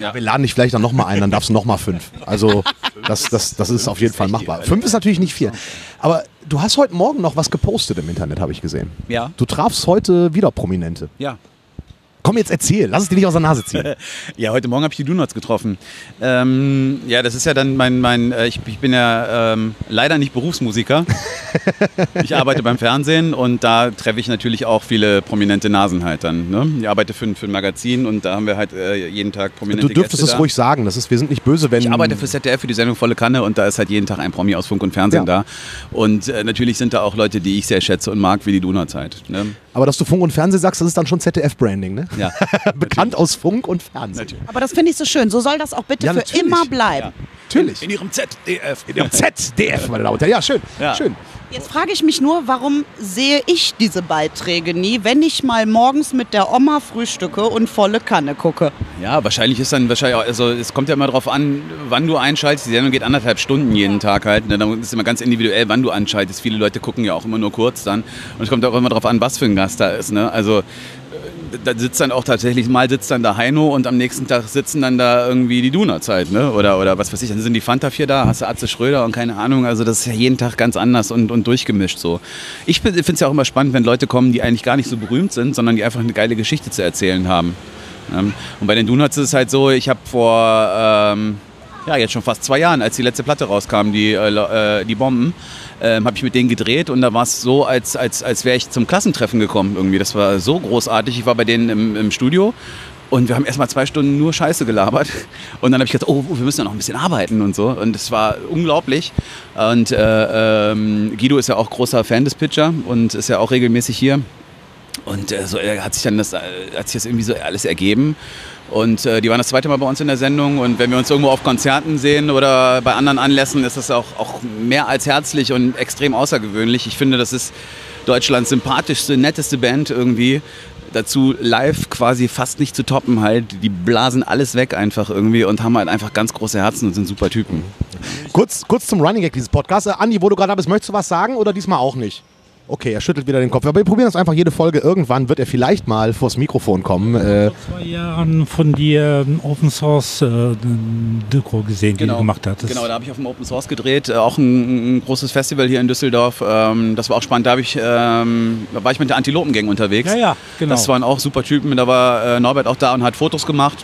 Ja. Wir laden dich vielleicht dann nochmal ein, dann darfst du nochmal 5. Also das ist auf jeden Fall machbar. 5 ist natürlich nicht viel. Aber du hast heute Morgen noch was gepostet im Internet, habe ich gesehen. Ja. Du trafst heute wieder Prominente. Ja. Komm, jetzt erzähl. Lass es dir nicht aus der Nase ziehen. Ja, heute Morgen habe ich die Donuts getroffen. Ja, das ist ja dann ich bin ja leider nicht Berufsmusiker. Ich arbeite beim Fernsehen und da treffe ich natürlich auch viele prominente Nasen halt dann. Ne? Ich arbeite für ein Magazin und da haben wir halt jeden Tag prominente Du dürftest Gäste es ruhig sagen. Wir sind nicht böse, wenn... Ich arbeite für ZDF, für die Sendung Volle Kanne und da ist halt jeden Tag ein Promi aus Funk und Fernsehen da. Und natürlich sind da auch Leute, die ich sehr schätze und mag, wie die Donuts halt. Ne? Aber dass du Funk und Fernsehen sagst, das ist dann schon ZDF-Branding, ne? Ja. Bekannt aus Funk und Fernsehen. Natürlich. Aber das finde ich so schön. So soll das auch bitte Ja, für natürlich. immer bleiben. Ja. Natürlich. In ihrem ZDF. In ihrem ZDF, meine Damen und Herren. Ja, schön. Ja. Schön. Jetzt frage ich mich nur, warum sehe ich diese Beiträge nie, wenn ich mal morgens mit der Oma frühstücke und Volle Kanne gucke? Ja, wahrscheinlich auch, also es kommt ja immer darauf an, wann du einschaltest. Die Sendung geht 1,5 Stunden jeden Tag halt. Dann ist es immer ganz individuell, wann du anschaltest. Viele Leute gucken ja auch immer nur kurz dann. Und es kommt auch immer darauf an, was für ein Gast da ist. Ne? Also da sitzt dann auch tatsächlich, mal sitzt dann da Heino und am nächsten Tag sitzen dann da irgendwie die Donuts halt, ne? Oder was weiß ich, dann sind die Fanta 4 da, hast du Atze Schröder und keine Ahnung, also das ist ja jeden Tag ganz anders und durchgemischt so. Ich finde es ja auch immer spannend, wenn Leute kommen, die eigentlich gar nicht so berühmt sind, sondern die einfach eine geile Geschichte zu erzählen haben. Und bei den Donuts ist es halt so, ich habe vor, jetzt schon fast 2 Jahren, als die letzte Platte rauskam, die Bomben, habe ich mit denen gedreht und da war es so, als wäre ich zum Klassentreffen gekommen irgendwie. Das war so großartig. Ich war bei denen im Studio und wir haben erst mal 2 Stunden nur Scheiße gelabert und dann habe ich gedacht, oh, wir müssen ja noch ein bisschen arbeiten und so und es war unglaublich. Und Guido ist ja auch großer Fan des Pitcher und ist ja auch regelmäßig hier und so hat sich das irgendwie so alles ergeben. Und die waren das 2. Mal bei uns in der Sendung und wenn wir uns irgendwo auf Konzerten sehen oder bei anderen Anlässen, ist das auch mehr als herzlich und extrem außergewöhnlich. Ich finde, das ist Deutschlands sympathischste, netteste Band irgendwie. Dazu live quasi fast nicht zu toppen halt. Die blasen alles weg einfach irgendwie und haben halt einfach ganz große Herzen und sind super Typen. Kurz zum Running Gag dieses Podcasts. Andi, wo du gerade bist, möchtest du was sagen oder diesmal auch nicht? Okay, er schüttelt wieder den Kopf. Aber wir probieren das einfach jede Folge. Irgendwann wird er vielleicht mal vors Mikrofon kommen. Vor 2 Jahren von dir Open Source Doku gesehen, die du gemacht hattest. Genau, da habe ich auf dem Open Source gedreht. Auch ein großes Festival hier in Düsseldorf. Das war auch spannend. Da war ich mit der Antilopen-Gang unterwegs. Ja, genau. Das waren auch super Typen. Da war Norbert auch da und hat Fotos gemacht.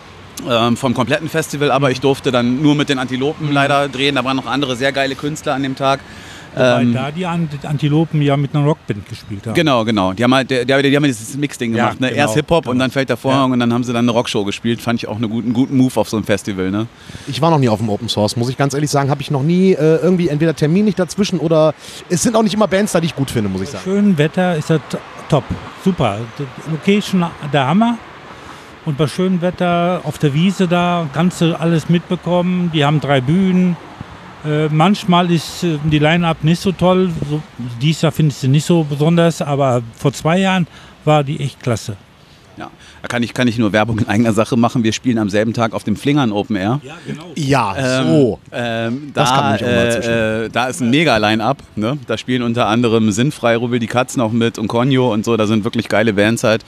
Vom kompletten Festival. Aber ich durfte dann nur mit den Antilopen leider drehen. Da waren noch andere sehr geile Künstler an dem Tag. Wobei da die Antilopen ja mit einer Rockband gespielt haben. Genau. Die haben halt dieses Mix-Ding gemacht. Ne? Genau, Erst Hip-Hop und dann fällt der Vorhang und dann haben sie dann eine Rockshow gespielt. Fand ich auch einen guten Move auf so einem Festival. Ne? Ich war noch nie auf dem Open Source, muss ich ganz ehrlich sagen. Habe ich noch nie irgendwie entweder Termin nicht dazwischen oder es sind auch nicht immer Bands da, die ich gut finde, muss ich sagen. Bei schönem Wetter ist das top. Super. Die Location der Hammer. Und bei schönem Wetter auf der Wiese da kannst du alles mitbekommen. Die haben 3 Bühnen. Manchmal ist die Line-Up nicht so toll. Dieses Jahr finde ich sie nicht so besonders, aber vor 2 Jahren war die echt klasse. Ja, da kann ich nur Werbung in eigener Sache machen. Wir spielen am selben Tag auf dem Flingern Open Air. Ja, genau. Ja, so. Das kann mich auch mal zwischen. Da ist ein Mega-Line-Up. Ne? Da spielen unter anderem Sinnfrei, Rubbel die Katzen auch mit und Konyo und so. Da sind wirklich geile Bands halt.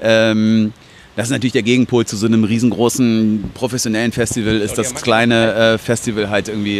Das ist natürlich der Gegenpol zu so einem riesengroßen professionellen Festival, ist das kleine Festival halt irgendwie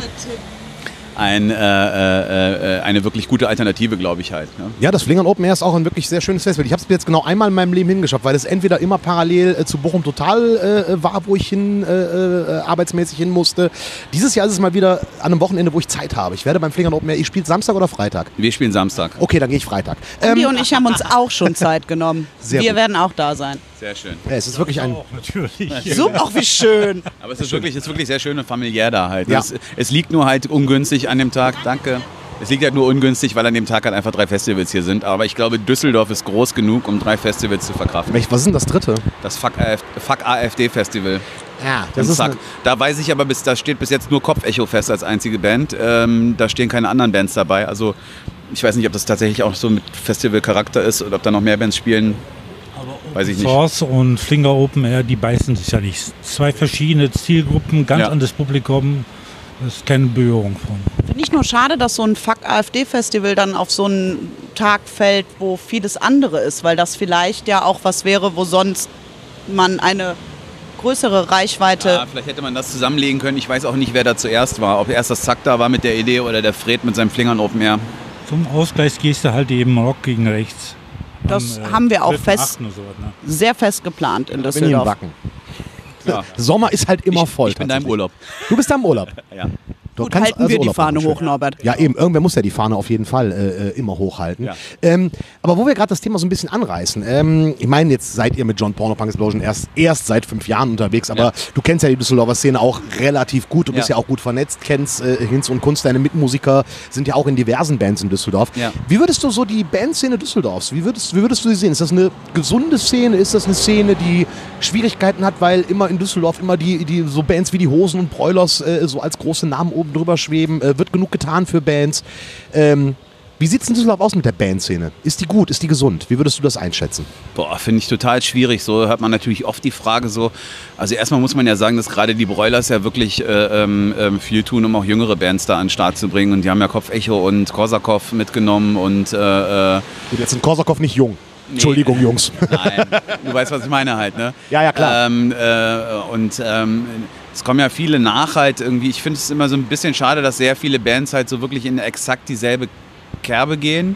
eine wirklich gute Alternative, glaube ich halt. Ne? Ja, das Flingern Open Air ist auch ein wirklich sehr schönes Festival. Ich habe es mir jetzt genau einmal in meinem Leben hingeschafft, weil es entweder immer parallel zu Bochum Total war, wo ich arbeitsmäßig hin musste. Dieses Jahr ist es mal wieder an einem Wochenende, wo ich Zeit habe. Ich werde beim Flingern Open Air, ihr spielt Samstag oder Freitag? Wir spielen Samstag. Okay, dann gehe ich Freitag. Andi und ich haben uns auch schon Zeit genommen. Sehr Wir gut. werden auch da sein. Sehr schön. Ja, es ist wirklich ein... Auch natürlich. So, auch wie schön. Aber es ist wirklich sehr schön und familiär da halt. Ja. Es liegt nur halt ungünstig an dem Tag. Danke. Es liegt halt nur ungünstig, weil an dem Tag halt einfach 3 Festivals hier sind. Aber ich glaube, Düsseldorf ist groß genug, um 3 Festivals zu verkraften. Was ist denn das dritte? Das Fuck AfD Festival. Ja, Das ist da weiß ich aber, da steht bis jetzt nur Kopfecho fest als einzige Band. Da stehen keine anderen Bands dabei. Also ich weiß nicht, ob das tatsächlich auch so mit Festival-Charakter ist oder ob da noch mehr Bands spielen. Weiß ich nicht. Source und Flinger Open Air, die beißen sich ja nicht. 2 verschiedene Zielgruppen, ganz anderes Publikum. Das ist keine Berührung von. Finde ich nur schade, dass so ein Fuck-AfD-Festival dann auf so einen Tag fällt, wo vieles andere ist, weil das vielleicht ja auch was wäre, wo sonst man eine größere Reichweite. Ja, vielleicht hätte man das zusammenlegen können. Ich weiß auch nicht, wer da zuerst war. Ob erst das Zack da war mit der Idee oder der Fred mit seinem Flingern Open Air. Zum Ausgleich gehst du halt eben Rock gegen rechts. Das haben wir auch sehr fest geplant in Düsseldorf. Wacken. Ja. Sommer ist halt immer voll. Ich bin da im Urlaub. Du bist da im Urlaub? Ja. Gut, halten wir die Fahne hoch, Norbert. Ja, eben. Irgendwer muss ja die Fahne auf jeden Fall immer hochhalten. Ja. Aber wo wir gerade das Thema so ein bisschen anreißen. Ich meine, jetzt seid ihr mit John Porno Punk Explosion erst seit 5 Jahren unterwegs, aber du kennst ja die Düsseldorfer Szene auch relativ gut. Du bist ja auch gut vernetzt, kennst Hinz und Kunst. Deine Mitmusiker sind ja auch in diversen Bands in Düsseldorf. Ja. Wie würdest du so die Bandszene Düsseldorfs, wie würdest du sie sehen? Ist das eine gesunde Szene? Ist das eine Szene, die Schwierigkeiten hat, weil immer in Düsseldorf immer die so Bands wie die Hosen und Broilers so als große Namen oben drüber schweben, wird genug getan für Bands. Wie sieht es in Düsseldorf aus mit der Bandszene? Ist die gut, ist die gesund? Wie würdest du das einschätzen? Boah, finde ich total schwierig. So hört man natürlich oft die Frage so, also erstmal muss man ja sagen, dass gerade die Broilers ja wirklich viel tun, um auch jüngere Bands da an den Start zu bringen. Und die haben ja Kopfecho und Korsakow mitgenommen und Gut, jetzt sind Korsakow nicht jung. Nee. Entschuldigung, Jungs. Nein, du weißt, was ich meine halt, ne? Ja, klar. Es kommen ja viele nach halt irgendwie. Ich finde es immer so ein bisschen schade, dass sehr viele Bands halt so wirklich in exakt dieselbe Kerbe gehen.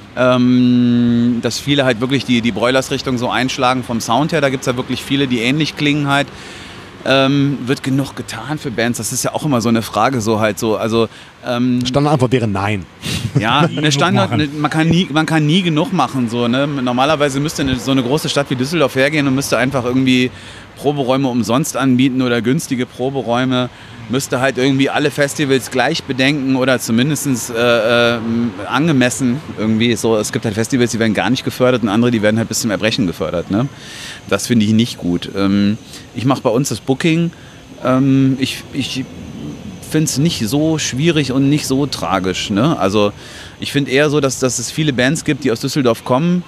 Dass viele halt wirklich die Broilers-Richtung so einschlagen vom Sound her. Da gibt es ja wirklich viele, die ähnlich klingen halt. Wird genug getan für Bands? Das ist ja auch immer so eine Frage so halt so. Also, Standardantwort wäre nein. Ja, man kann nie genug machen. So, ne? Normalerweise müsste so eine große Stadt wie Düsseldorf hergehen und müsste einfach irgendwie Proberäume umsonst anbieten oder günstige Proberäume. Müsste halt irgendwie alle Festivals gleich bedenken oder zumindest angemessen irgendwie. So, es gibt halt Festivals, die werden gar nicht gefördert und andere, die werden halt bis zum Erbrechen gefördert. Ne? Das finde ich nicht gut. Ich mache bei uns das Booking. Ich finde es nicht so schwierig und nicht so tragisch. Ne? Also ich finde eher so, dass es viele Bands gibt, die aus Düsseldorf kommen,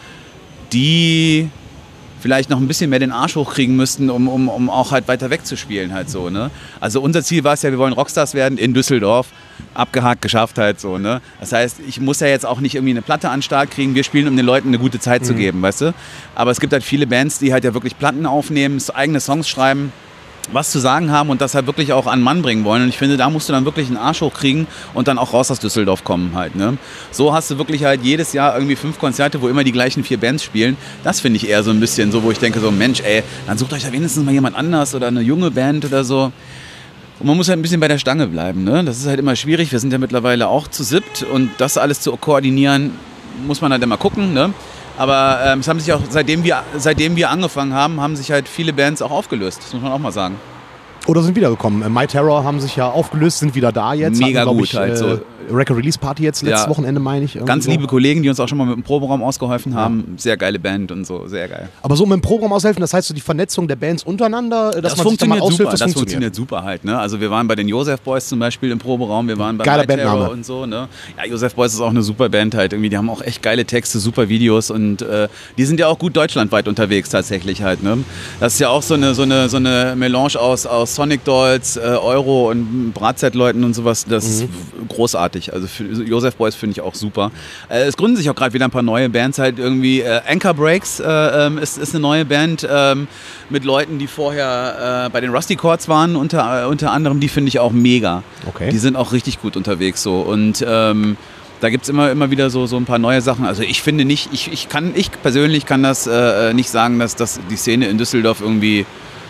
die vielleicht noch ein bisschen mehr den Arsch hochkriegen müssten, um auch halt weiter wegzuspielen halt so, ne? Also unser Ziel war es ja, wir wollen Rockstars werden in Düsseldorf, abgehakt, geschafft halt so, ne? Das heißt, ich muss ja jetzt auch nicht irgendwie eine Platte an den Start kriegen, wir spielen, um den Leuten eine gute Zeit zu geben, weißt du? Aber es gibt halt viele Bands, die halt ja wirklich Platten aufnehmen, eigene Songs schreiben, was zu sagen haben und das halt wirklich auch an den Mann bringen wollen. Und ich finde, da musst du dann wirklich einen Arsch hochkriegen und dann auch raus aus Düsseldorf kommen halt. Ne? So hast du wirklich halt jedes Jahr irgendwie 5 Konzerte, wo immer die gleichen 4 Bands spielen. Das finde ich eher so ein bisschen so, wo ich denke so, Mensch, ey, dann sucht euch da wenigstens mal jemand anders oder eine junge Band oder so. Und man muss halt ein bisschen bei der Stange bleiben. Ne? Das ist halt immer schwierig. Wir sind ja mittlerweile auch zu 7 und das alles zu koordinieren, muss man halt immer gucken. Ne? Aber es haben sich auch, seitdem wir angefangen haben, haben sich halt viele Bands auch aufgelöst. Das muss man auch mal sagen. Oder sind wiedergekommen. My Terror haben sich ja aufgelöst, sind wieder da jetzt. Mega hatten, gut halt so. Record-Release-Party jetzt letztes Wochenende, meine ich. Ganz liebe Kollegen, die uns auch schon mal mit dem Proberaum ausgeholfen haben. Sehr geile Band und so, sehr geil. Aber so mit dem Proberaum aushelfen, das heißt so die Vernetzung der Bands untereinander, dass das man sich da mal aushilft, das funktioniert super halt. Ne? Also wir waren bei den Joseph Boys zum Beispiel im Proberaum, wir waren bei My Terror und so. Ne? Ja, Joseph Boys ist auch eine super Band halt. Irgendwie, die haben auch echt geile Texte, super Videos und die sind ja auch gut deutschlandweit unterwegs tatsächlich halt. Ne? Das ist ja auch so eine Melange aus Sonic Dolls, Euro und Brat-Set-Leuten und sowas. Das ist großartig. Also für Joseph Boys finde ich auch super. Es gründen sich auch gerade wieder ein paar neue Bands halt irgendwie. Anchor Breaks ist eine neue Band mit Leuten, die vorher bei den Rusty Chords waren, unter anderem. Die finde ich auch mega. Okay. Die sind auch richtig gut unterwegs so und da gibt es immer wieder so ein paar neue Sachen. Also ich finde nicht, ich persönlich kann das nicht sagen, dass die Szene in Düsseldorf irgendwie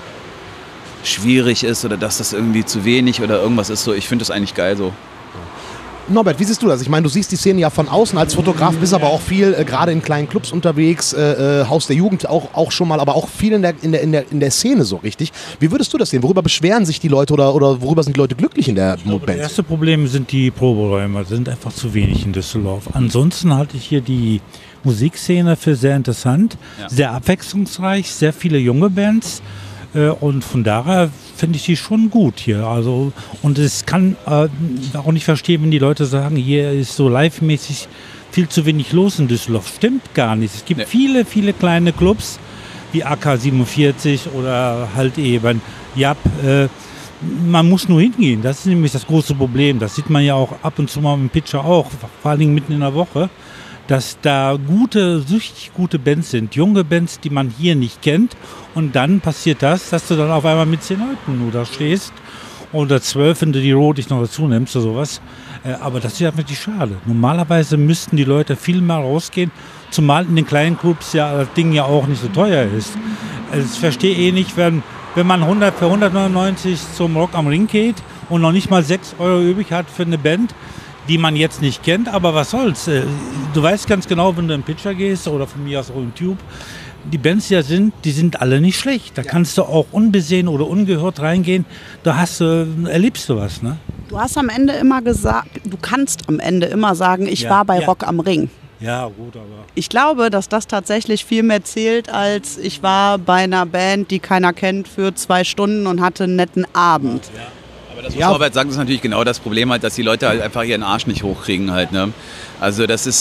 schwierig ist oder dass das irgendwie zu wenig oder irgendwas ist so. Ich finde das eigentlich geil so. Norbert, wie siehst du das? Ich meine, du siehst die Szene ja von außen als Fotograf, bist aber auch viel gerade in kleinen Clubs unterwegs, Haus der Jugend auch schon mal, aber auch viel in der Szene so richtig. Wie würdest du das sehen? Worüber beschweren sich die Leute oder worüber sind die Leute glücklich in der Band? Das erste Problem sind die Proberäume, sind einfach zu wenig in Düsseldorf. Ansonsten halte ich hier die Musikszene für sehr interessant, sehr abwechslungsreich, sehr viele junge Bands. Und von daher finde ich die schon gut hier. Also, und es kann auch nicht verstehen, wenn die Leute sagen, hier ist so live-mäßig viel zu wenig los in Düsseldorf. Stimmt gar nicht. Es gibt viele, viele kleine Clubs wie AK47 oder halt eben Jap. Man muss nur hingehen. Das ist nämlich das große Problem. Das sieht man ja auch ab und zu mal im Pitcher auch, vor allen Dingen mitten in der Woche. dass da süchtig gute Bands sind, junge Bands, die man hier nicht kennt. Und dann passiert das, dass du dann auf einmal mit 10 Leuten nur da stehst oder 12, wenn du die Road dich noch dazu nimmst oder sowas. Aber das ist ja wirklich schade. Normalerweise müssten die Leute viel mehr rausgehen, zumal in den kleinen Clubs ja das Ding ja auch nicht so teuer ist. Also ich verstehe nicht, wenn man für 199 zum Rock am Ring geht und noch nicht mal 6 Euro übrig hat für eine Band, die man jetzt nicht kennt, aber was soll's. Du weißt ganz genau, wenn du in Pitcher gehst oder von mir aus auch im Tube, die Bands, die sind alle nicht schlecht. Da kannst du auch unbesehen oder ungehört reingehen. Da erlebst du was, ne? Du hast am Ende immer gesagt, du kannst am Ende immer sagen, ich war bei Rock am Ring. Ja, gut, aber... Ich glaube, dass das tatsächlich viel mehr zählt, als ich war bei einer Band, die keiner kennt, für 2 Stunden und hatte einen netten Abend. Ja. Aber das muss man aber sagen, das ist natürlich genau das Problem halt, dass die Leute halt einfach ihren Arsch nicht hochkriegen halt, ne? Also das ist,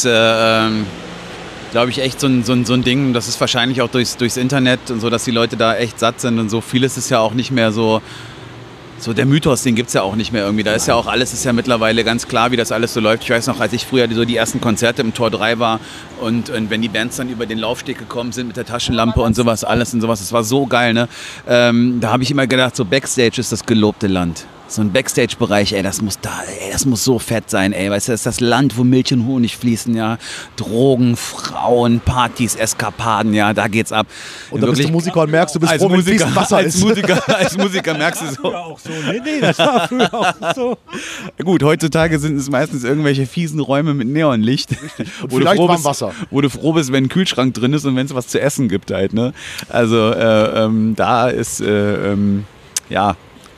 glaube ich, echt so ein Ding, das ist wahrscheinlich auch durchs Internet und so, dass die Leute da echt satt sind und so. Vieles ist ja auch nicht mehr so der Mythos, den gibt es ja auch nicht mehr irgendwie. Da ist ja auch alles, ist ja mittlerweile ganz klar, wie das alles so läuft. Ich weiß noch, als ich früher so die ersten Konzerte im Tor 3 war und wenn die Bands dann über den Laufsteg gekommen sind mit der Taschenlampe und sowas, alles und sowas, das war so geil, ne? Da habe ich immer gedacht, so Backstage ist das gelobte Land. So ein Backstage-Bereich, das muss so fett sein, ey. Weißt du, das ist das Land, wo Milch und Honig fließen, ja. Drogen, Frauen, Partys, Eskapaden, ja, da geht's ab. Und dann bist du Musiker und merkst, du bist froh, wenn fließend Wasser ist. Als Musiker merkst du so. Auch so. Nee, das war früher auch so. Gut, heutzutage sind es meistens irgendwelche fiesen Räume mit Neonlicht. Und vielleicht warm Wasser. Wo du froh bist, wenn ein Kühlschrank drin ist und wenn es was zu essen gibt halt, ne. Also, da ist, ja...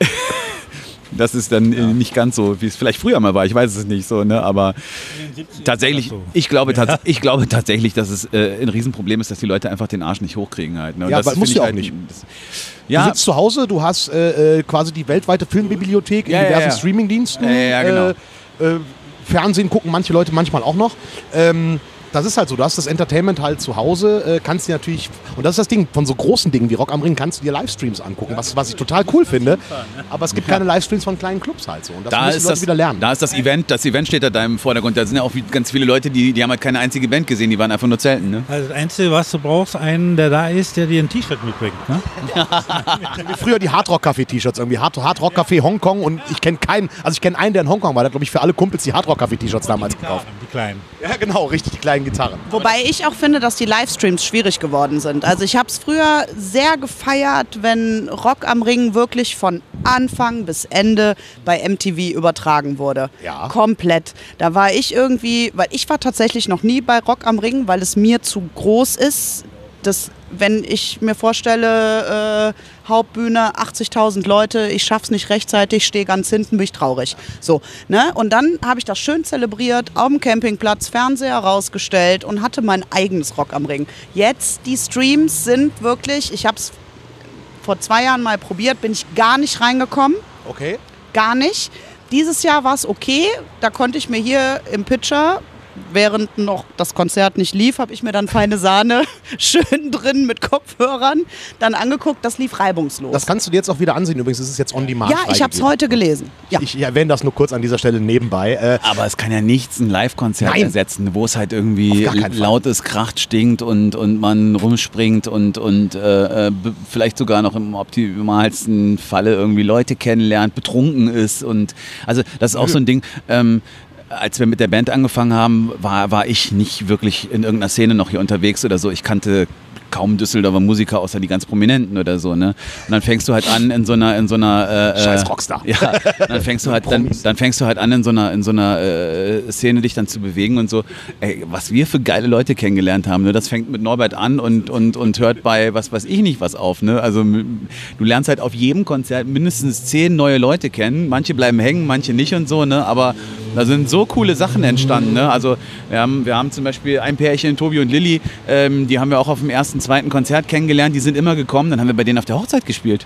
Das ist dann nicht ganz so, wie es vielleicht früher mal war. Ich weiß es nicht so, ne? Aber tatsächlich, ich glaube tatsächlich, dass es ein Riesenproblem ist, dass die Leute einfach den Arsch nicht hochkriegen halt. Ne? Und ja, das aber musst du auch halt, nicht. Du sitzt zu Hause, du hast quasi die weltweite Filmbibliothek in diversen Streamingdiensten. Ja, genau. Fernsehen gucken manche Leute manchmal auch noch. Das ist halt so, du hast das Entertainment halt zu Hause, kannst dir natürlich, und das ist das Ding, von so großen Dingen wie Rock am Ring kannst du dir Livestreams angucken, was ich total cool finde, aber es gibt keine Livestreams von kleinen Clubs halt so und das müssen die Leute wieder lernen. Da ist das Event steht da im Vordergrund, da sind ja auch ganz viele Leute, die haben halt keine einzige Band gesehen, die waren einfach nur Zelten, ne? Also das Einzige, was du brauchst, einen, der da ist, der dir ein T-Shirt mitbringt, ne? Früher die Hardrock-Café-T-Shirts irgendwie, Hardrock-Café Hongkong und ich kenne einen, der in Hongkong war, der hat glaube ich für alle Kumpels die Hardrock-Café-T-Shirts damals gekauft. Die kleinen. Ja genau, richtig, die kleinen Gitarren. Wobei ich auch finde, dass die Livestreams schwierig geworden sind. Also ich habe es früher sehr gefeiert, wenn Rock am Ring wirklich von Anfang bis Ende bei MTV übertragen wurde. Ja. Komplett. Da war ich irgendwie, weil ich war tatsächlich noch nie bei Rock am Ring, weil es mir zu groß ist. Wenn ich mir vorstelle, Hauptbühne, 80.000 Leute, ich schaff's nicht rechtzeitig, stehe ganz hinten, bin ich traurig. So, ne? Und dann habe ich das schön zelebriert, auf dem Campingplatz, Fernseher rausgestellt und hatte mein eigenes Rock am Ring. Jetzt, die Streams sind wirklich, ich habe es vor 2 Jahren mal probiert, bin ich gar nicht reingekommen. Okay. Gar nicht. Dieses Jahr war es okay, da konnte ich mir hier im Pitcher, während noch das Konzert nicht lief, habe ich mir dann Feine Sahne schön drin mit Kopfhörern dann angeguckt. Das lief reibungslos. Das kannst du dir jetzt auch wieder ansehen. Übrigens ist es jetzt on demand. Ja, ich habe es heute gelesen. Ja. Ich erwähne das nur kurz an dieser Stelle nebenbei. Aber es kann ja nichts ein Live-Konzert ersetzen, wo es halt irgendwie laut ist, kracht, stinkt und man rumspringt und vielleicht sogar noch im optimalsten Falle irgendwie Leute kennenlernt, betrunken ist. Und also das ist auch so ein Ding. Als wir mit der Band angefangen haben, war ich nicht wirklich in irgendeiner Szene noch hier unterwegs oder so. Ich kannte kaum Düsseldorfer Musiker, außer die ganz Prominenten oder so, ne? Und dann fängst du halt an in so einer Scheiß Rockstar. Ja, dann fängst du halt an in so einer Szene dich dann zu bewegen und so. Ey, was wir für geile Leute kennengelernt haben, ne? Das fängt mit Norbert an und hört bei was weiß ich nicht was auf, ne? Also du lernst halt auf jedem Konzert mindestens 10 neue Leute kennen. Manche bleiben hängen, manche nicht und so, ne? Aber da sind so coole Sachen entstanden, ne? Also wir haben zum Beispiel ein Pärchen, Tobi und Lilly, die haben wir auch auf dem ersten, zweiten Konzert kennengelernt, die sind immer gekommen, dann haben wir bei denen auf der Hochzeit gespielt.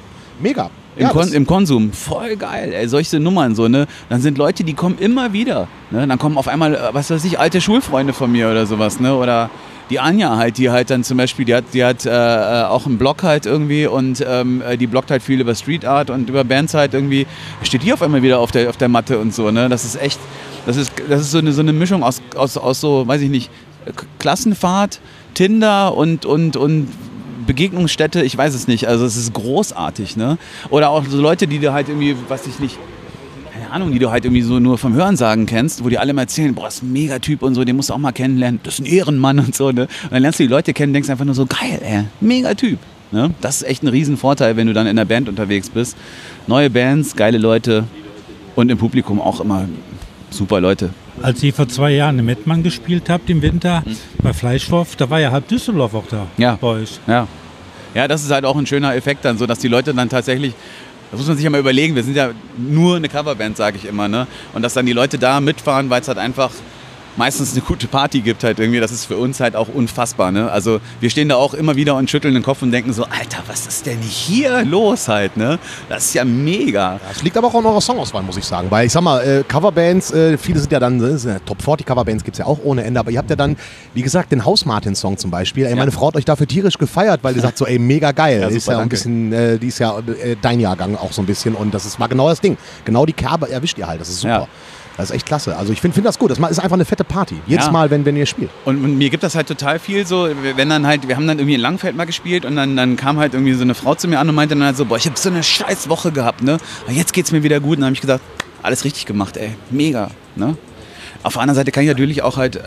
Mega. Im Konsum. Voll geil, ey, solche Nummern so, ne? Dann sind Leute, die kommen immer wieder, ne? Dann kommen auf einmal, was weiß ich, alte Schulfreunde von mir oder sowas, ne? Oder die Anja halt, die halt dann zum Beispiel, die hat auch einen Blog halt irgendwie und die bloggt halt viel über Street Art und über Bands halt irgendwie, steht die auf einmal wieder auf der Matte und so, ne? Das ist echt, das ist so eine Mischung aus so, weiß ich nicht, Klassenfahrt, Tinder und Begegnungsstätte, ich weiß es nicht, also es ist großartig, ne? Oder auch so Leute, die du halt irgendwie, was ich nicht, keine Ahnung, die du halt irgendwie so nur vom Hörensagen kennst, wo die alle mal erzählen, boah, das ist ein Megatyp und so, den musst du auch mal kennenlernen, das ist ein Ehrenmann und so, ne? Und dann lernst du die Leute kennen, denkst einfach nur so, geil, Megatyp, ne? Das ist echt ein Riesenvorteil, wenn du dann in der Band unterwegs bist. Neue Bands, geile Leute und im Publikum auch immer super Leute. Als ihr vor 2 Jahren in Mettmann gespielt habt im Winter bei Fleischwurf, da war ja halb Düsseldorf auch da bei euch. Ja, das ist halt auch ein schöner Effekt dann, so dass die Leute dann tatsächlich, das muss man sich ja mal überlegen, wir sind ja nur eine Coverband, sage ich immer, ne? Und dass dann die Leute da mitfahren, weil es halt einfach meistens eine gute Party gibt halt irgendwie, das ist für uns halt auch unfassbar, ne? Also wir stehen da auch immer wieder und schütteln den Kopf und denken so, Alter, was ist denn hier los halt, ne? Das ist ja mega. Ja, es liegt aber auch an eurer Songauswahl, muss ich sagen, weil ich sag mal, Coverbands, viele sind ja dann, Top 40 Coverbands gibt es ja auch ohne Ende, aber ihr habt ja dann, wie gesagt, den Haus-Martin-Song zum Beispiel, ey, meine Frau hat euch dafür tierisch gefeiert, weil die sagt so, ey, mega geil, Ja, ist super, ja ein danke. bisschen, die ist ja dein Jahrgang auch so ein bisschen und war genau das Ding, genau die Kerbe erwischt ihr halt, das ist super. Ja. Das ist echt klasse. Also ich finde das gut. Das ist einfach eine fette Party. Jedes Ja. Mal, wenn ihr spielt. Und mir gibt das halt total viel so, wenn dann halt, wir haben dann irgendwie in Langfeld mal gespielt und dann kam halt irgendwie so eine Frau zu mir an und meinte dann halt so, boah, ich habe so eine scheiß Woche gehabt, ne? Aber jetzt geht's mir wieder gut. Und dann habe ich gesagt, alles richtig gemacht, ey. Mega, ne? Auf der anderen Seite kann ich natürlich auch halt,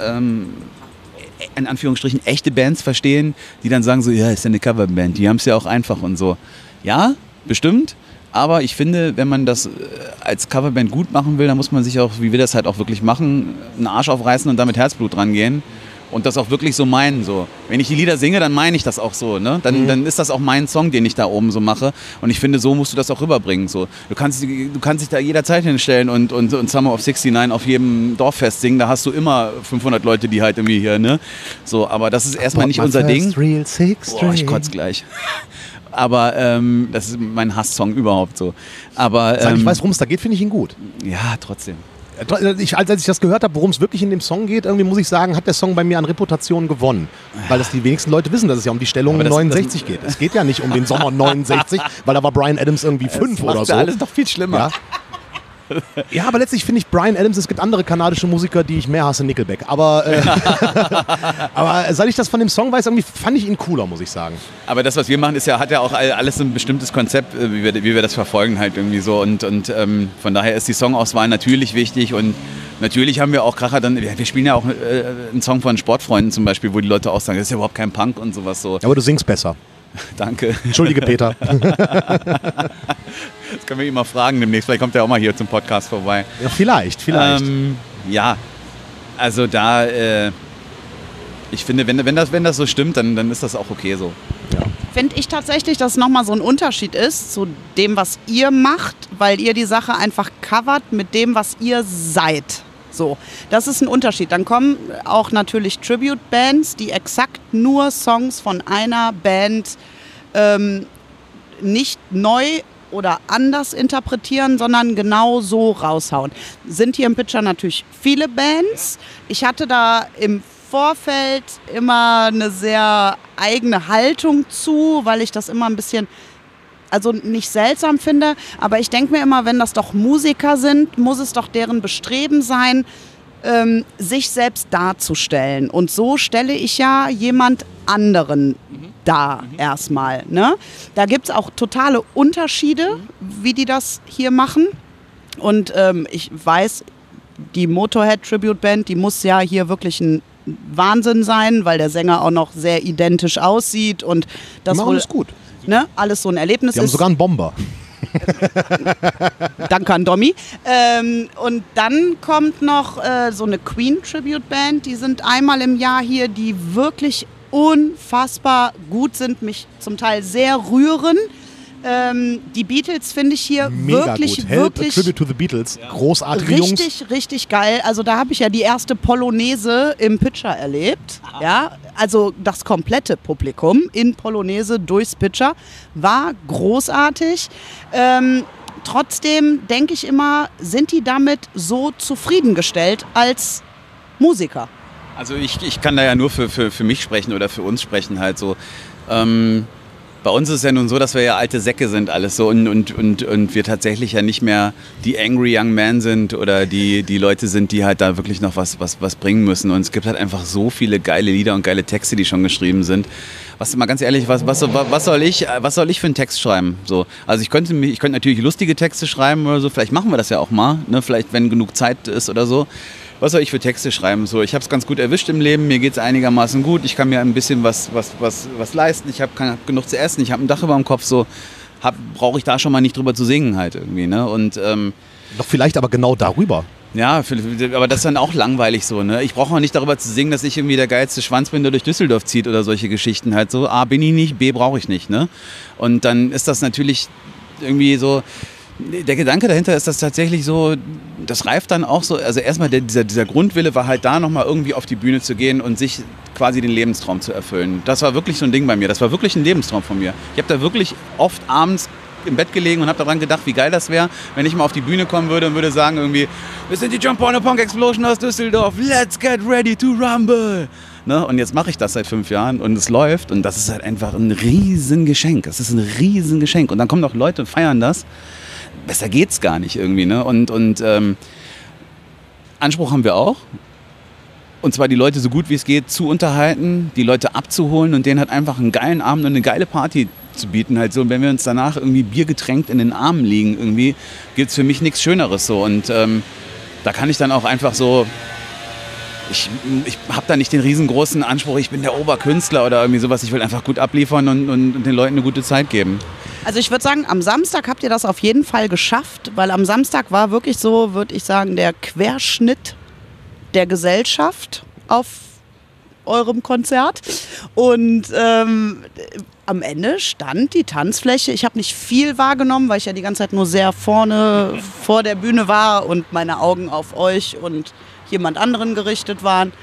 in Anführungsstrichen, echte Bands verstehen, die dann sagen so, ja, ist ja eine Coverband, die haben es ja auch einfach und so. Ja, bestimmt. Aber ich finde, wenn man das als Coverband gut machen will, dann muss man sich auch, wie wir das halt auch wirklich machen, einen Arsch aufreißen und da mit Herzblut rangehen und das auch wirklich so meinen. So. Wenn ich die Lieder singe, dann meine ich das auch so. Ne? Dann ist das auch mein Song, den ich da oben so mache. Und ich finde, so musst du das auch rüberbringen. So. Du kannst dich da jederzeit hinstellen und Summer of 69 auf jedem Dorffest singen. Da hast du immer 500 Leute, die halt irgendwie hier, ne? So, aber das ist erstmal nicht unser Ding. Real Six Boah, ich kotze gleich. Aber das ist mein Hasssong überhaupt so. Aber Seit ich weiß, worum es da geht, finde ich ihn gut. ja, trotzdem. Als ich das gehört habe, worum es wirklich in dem Song geht, irgendwie muss ich sagen, hat der Song bei mir an Reputation gewonnen. Weil das die wenigsten Leute wissen, dass es ja um die Stellung Aber das- 69 geht. Es geht ja nicht um den Sommer 69, weil da war Bryan Adams irgendwie 5 oder Macht's so. ja alles noch viel schlimmer. Ja. Ja, aber letztlich finde ich Bryan Adams, es gibt andere kanadische Musiker, die ich mehr hasse, Nickelback. Aber, aber seit ich das von dem Song weiß, irgendwie fand ich ihn cooler, muss ich sagen. Aber das, was wir machen, hat ja auch alles ein bestimmtes Konzept, wie wir das verfolgen halt irgendwie so. Und von daher ist die Songauswahl natürlich wichtig. Und natürlich haben wir auch Kracher dann, wir spielen ja auch einen Song von Sportfreunden zum Beispiel, wo die Leute auch sagen, das ist ja überhaupt kein Punk und sowas so. Aber du singst besser. Danke. Entschuldige, Peter. Das können wir ihn mal fragen demnächst. Vielleicht kommt er auch mal hier zum Podcast vorbei. Ja, vielleicht. Ja, also da, ich finde, wenn das so stimmt, dann ist das auch okay so. Finde ich tatsächlich, dass es nochmal so ein Unterschied ist zu dem, was ihr macht, weil ihr die Sache einfach covert mit dem, was ihr seid. So, das ist ein Unterschied. Dann kommen auch natürlich Tribute-Bands, die exakt nur Songs von einer Band nicht neu oder anders interpretieren, sondern genau so raushauen. Sind hier im Pitcher natürlich viele Bands. Ich hatte da im Vorfeld immer eine sehr eigene Haltung zu, weil ich das immer ein bisschen, also nicht seltsam finde, aber ich denke mir immer, wenn das doch Musiker sind, muss es doch deren Bestreben sein, sich selbst darzustellen. Und so stelle ich ja jemand anderen dar erstmal. Ne? Da gibt es auch totale Unterschiede, wie die das hier machen. Und ich weiß, die Motorhead Tribute Band, die muss ja hier wirklich ein Wahnsinn sein, weil der Sänger auch noch sehr identisch aussieht und das machen wohl das gut. ne, alles so ein Erlebnis Die haben ist. sogar einen Bomber. Danke an Domi. Und dann kommt noch so eine Queen-Tribute-Band. Die sind einmal im Jahr hier, die wirklich unfassbar gut sind, mich zum Teil sehr rühren. Die Beatles finde ich hier Mega wirklich, gut. Help, wirklich Tribute to the Beatles. Großartige Jungs. richtig, richtig geil. Also da habe ich ja die erste Polonaise im Pitcher erlebt. Ja, also das komplette Publikum in Polonaise durchs Pitcher war großartig. Trotzdem denke ich immer, sind die damit so zufriedengestellt als Musiker? Also ich kann da ja nur für mich sprechen oder für uns sprechen halt so. Bei uns ist es ja nun so, dass wir ja alte Säcke sind alles so und wir tatsächlich ja nicht mehr die angry young men sind oder die Leute sind, die halt da wirklich noch was bringen müssen. Und es gibt halt einfach so viele geile Lieder und geile Texte, die schon geschrieben sind. Mal ganz ehrlich, was soll ich für einen Text schreiben? So, also ich könnte natürlich lustige Texte schreiben oder so, vielleicht machen wir das ja auch mal, ne? Vielleicht wenn genug Zeit ist oder so. Was soll ich für Texte schreiben? So, ich habe es ganz gut erwischt im Leben, mir geht es einigermaßen gut, ich kann mir ein bisschen was leisten, ich habe genug zu essen, ich habe ein Dach über dem Kopf, so brauche ich da schon mal nicht drüber zu singen halt irgendwie. Ne? Und, Doch vielleicht aber genau darüber. Ja, aber das ist dann auch langweilig so. Ne? Ich brauche auch nicht darüber zu singen, dass ich irgendwie der geilste Schwanz bin, der durch Düsseldorf zieht oder solche Geschichten halt so. A, bin ich nicht, B, brauche ich nicht. Ne? Und dann ist das natürlich irgendwie so... Der Gedanke dahinter ist das tatsächlich so, das reift dann auch so, also erstmal dieser Grundwille war halt da, nochmal irgendwie auf die Bühne zu gehen und sich quasi den Lebenstraum zu erfüllen. Das war wirklich so ein Ding bei mir, das war wirklich ein Lebenstraum von mir. Ich habe da wirklich oft abends im Bett gelegen und habe daran gedacht, wie geil das wäre, wenn ich mal auf die Bühne kommen würde und würde sagen irgendwie, wir sind die Jump on a Punk Explosion aus Düsseldorf, let's get ready to rumble. Ne? Und jetzt mache ich das seit 5 Jahren und es läuft und das ist halt einfach ein Riesengeschenk. Das ist ein Riesengeschenk und dann kommen auch Leute und feiern das. Besser geht's gar nicht irgendwie, ne? Und Anspruch haben wir auch. Und zwar die Leute so gut wie es geht zu unterhalten, die Leute abzuholen und denen halt einfach einen geilen Abend und eine geile Party zu bieten. Halt so, und wenn wir uns danach irgendwie biergetränkt in den Armen liegen, irgendwie gibt's für mich nichts Schöneres so. Und da kann ich dann auch einfach so. Ich habe da nicht den riesengroßen Anspruch, ich bin der Oberkünstler oder irgendwie sowas. Ich will einfach gut abliefern und den Leuten eine gute Zeit geben. Also ich würde sagen, am Samstag habt ihr das auf jeden Fall geschafft, weil am Samstag war wirklich so, würde ich sagen, der Querschnitt der Gesellschaft auf eurem Konzert. Und am Ende stand die Tanzfläche. Ich habe nicht viel wahrgenommen, weil ich ja die ganze Zeit nur sehr vorne vor der Bühne war und meine Augen auf euch und jemand anderen gerichtet waren.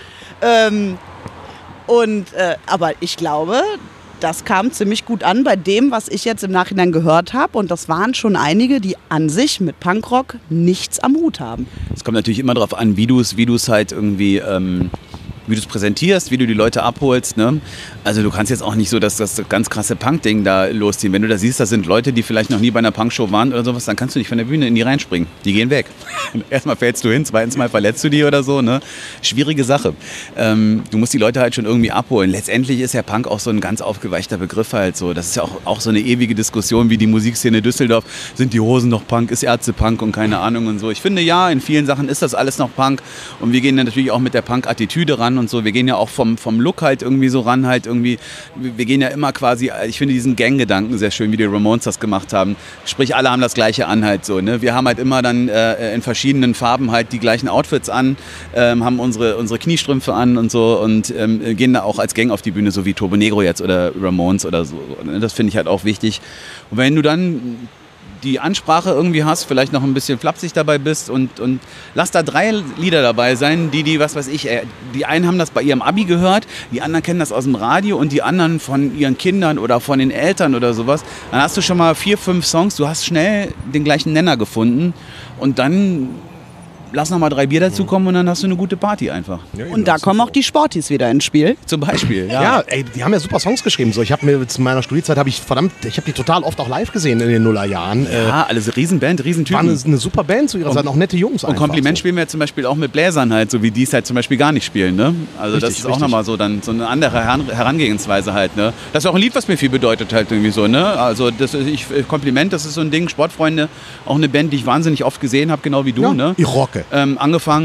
Aber ich glaube, das kam ziemlich gut an bei dem, was ich jetzt im Nachhinein gehört habe. Und das waren schon einige, die an sich mit Punkrock nichts am Hut haben. Es kommt natürlich immer darauf an, wie du es halt irgendwie wie du es präsentierst, wie du die Leute abholst. Ne? Also du kannst jetzt auch nicht so das ganz krasse Punk-Ding da losziehen. Wenn du da siehst, das sind Leute, die vielleicht noch nie bei einer Punkshow waren oder sowas, dann kannst du nicht von der Bühne in die reinspringen. Die gehen weg. Erstmal fällst du hin, zweitens mal verletzt du die oder so. Ne? Schwierige Sache. Du musst die Leute halt schon irgendwie abholen. Letztendlich ist ja Punk auch so ein ganz aufgeweichter Begriff halt so. Das ist ja auch so eine ewige Diskussion wie die Musikszene Düsseldorf. Sind die Hosen noch Punk? Ist Ärzte Punk und keine Ahnung und so. Ich finde ja, in vielen Sachen ist das alles noch Punk und wir gehen dann natürlich auch mit der Punk-Attitüde ran und so. Wir gehen ja auch vom Look halt irgendwie so ran halt irgendwie. Wir gehen ja immer quasi, ich finde diesen Gang-Gedanken sehr schön, wie die Ramones das gemacht haben. Sprich, alle haben das Gleiche an halt so. Ne? Wir haben halt immer dann in verschiedenen Farben halt die gleichen Outfits an, haben unsere Kniestrümpfe an und so und gehen da auch als Gang auf die Bühne, so wie Turbo Negro jetzt oder Ramones oder so. Das finde ich halt auch wichtig. Und wenn du dann die Ansprache irgendwie hast, vielleicht noch ein bisschen flapsig dabei bist und lass da 3 Lieder dabei sein, was weiß ich, die einen haben das bei ihrem Abi gehört, die anderen kennen das aus dem Radio und die anderen von ihren Kindern oder von den Eltern oder sowas. Dann hast du schon mal 4, 5 Songs, du hast schnell den gleichen Nenner gefunden und dann lass noch mal 3 Bier dazukommen und dann hast du eine gute Party einfach. Ja, und da kommen auch die Sportis wieder ins Spiel. Zum Beispiel, ja. Ja, ey, die haben ja super Songs geschrieben. So, ich habe mir zu meiner Studienzeit, ich habe die total oft auch live gesehen in den Nullerjahren. Ja, alles Riesenband, Riesentypen. War eine super Band zu ihrer Zeit, auch nette Jungs und Kompliment so. Spielen wir zum Beispiel auch mit Bläsern halt, so wie die es halt zum Beispiel gar nicht spielen, ne? Also richtig, das ist auch nochmal so dann so eine andere Herangehensweise halt, ne? Das ist auch ein Lied, was mir viel bedeutet halt irgendwie so, ne? Also Kompliment, das ist so ein Ding, Sportfreunde, auch eine Band, die ich wahnsinnig oft gesehen habe, genau wie du, ja, ne? Ich rocke. Angefangen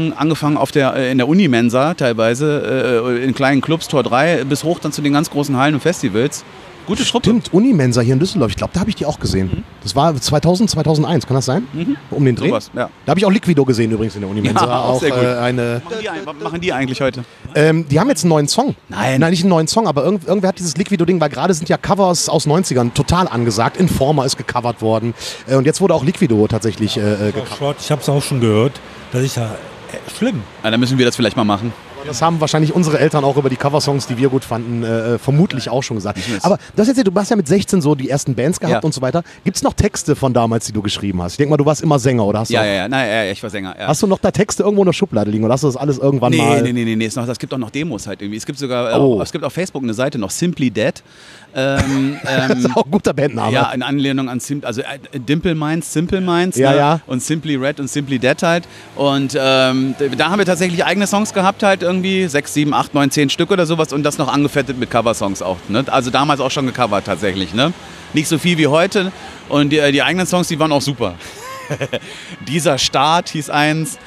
in der Unimensa teilweise, in kleinen Clubs, Tor 3, bis hoch dann zu den ganz großen Hallen und Festivals. Gute Truppe. Stimmt, Unimensa hier in Düsseldorf. Ich glaube, da habe ich die auch gesehen. Mhm. Das war 2000, 2001, kann das sein? Mhm. Um den Dreh? Sowas, ja. Da habe ich auch Liquido gesehen übrigens in der Unimensa. Ja, auch sehr gut. Was machen die eigentlich heute? Die haben jetzt einen neuen Song. Nein, nicht einen neuen Song, aber irgendwer hat dieses Liquido-Ding, weil gerade sind ja Covers aus 90ern total angesagt. Informer ist gecovert worden. Und jetzt wurde auch Liquido tatsächlich gecovert. Ich habe es auch schon gehört. Das ist ja schlimm. Ja, dann müssen wir das vielleicht mal machen. Das haben wahrscheinlich unsere Eltern auch über die Coversongs, die wir gut fanden, vermutlich auch schon gesagt. Aber das jetzt, du hast ja mit 16 so die ersten Bands gehabt und so weiter. Gibt es noch Texte von damals, die du geschrieben hast? Ich denke mal, du warst immer Sänger, oder hast du? Ich war Sänger. Ja. Hast du noch da Texte irgendwo in der Schublade liegen oder hast du das alles irgendwann mal? Nee, es gibt auch noch Demos halt irgendwie. Es gibt sogar, es gibt auf Facebook eine Seite noch, Simply Dead. Das ist auch ein guter Bandname. Ja, in Anlehnung an Dimple Minds, Simple Minds, ja, ne? Ja. Und Simply Red und Simply Dead halt. Und da haben wir tatsächlich eigene Songs gehabt halt irgendwie, 6, 7, 8, 9, 10 Stück oder sowas und das noch angefettet mit Coversongs auch. Ne? Also damals auch schon gecovert tatsächlich. Ne? Nicht so viel wie heute und die eigenen Songs, die waren auch super. Dieser Start hieß eins,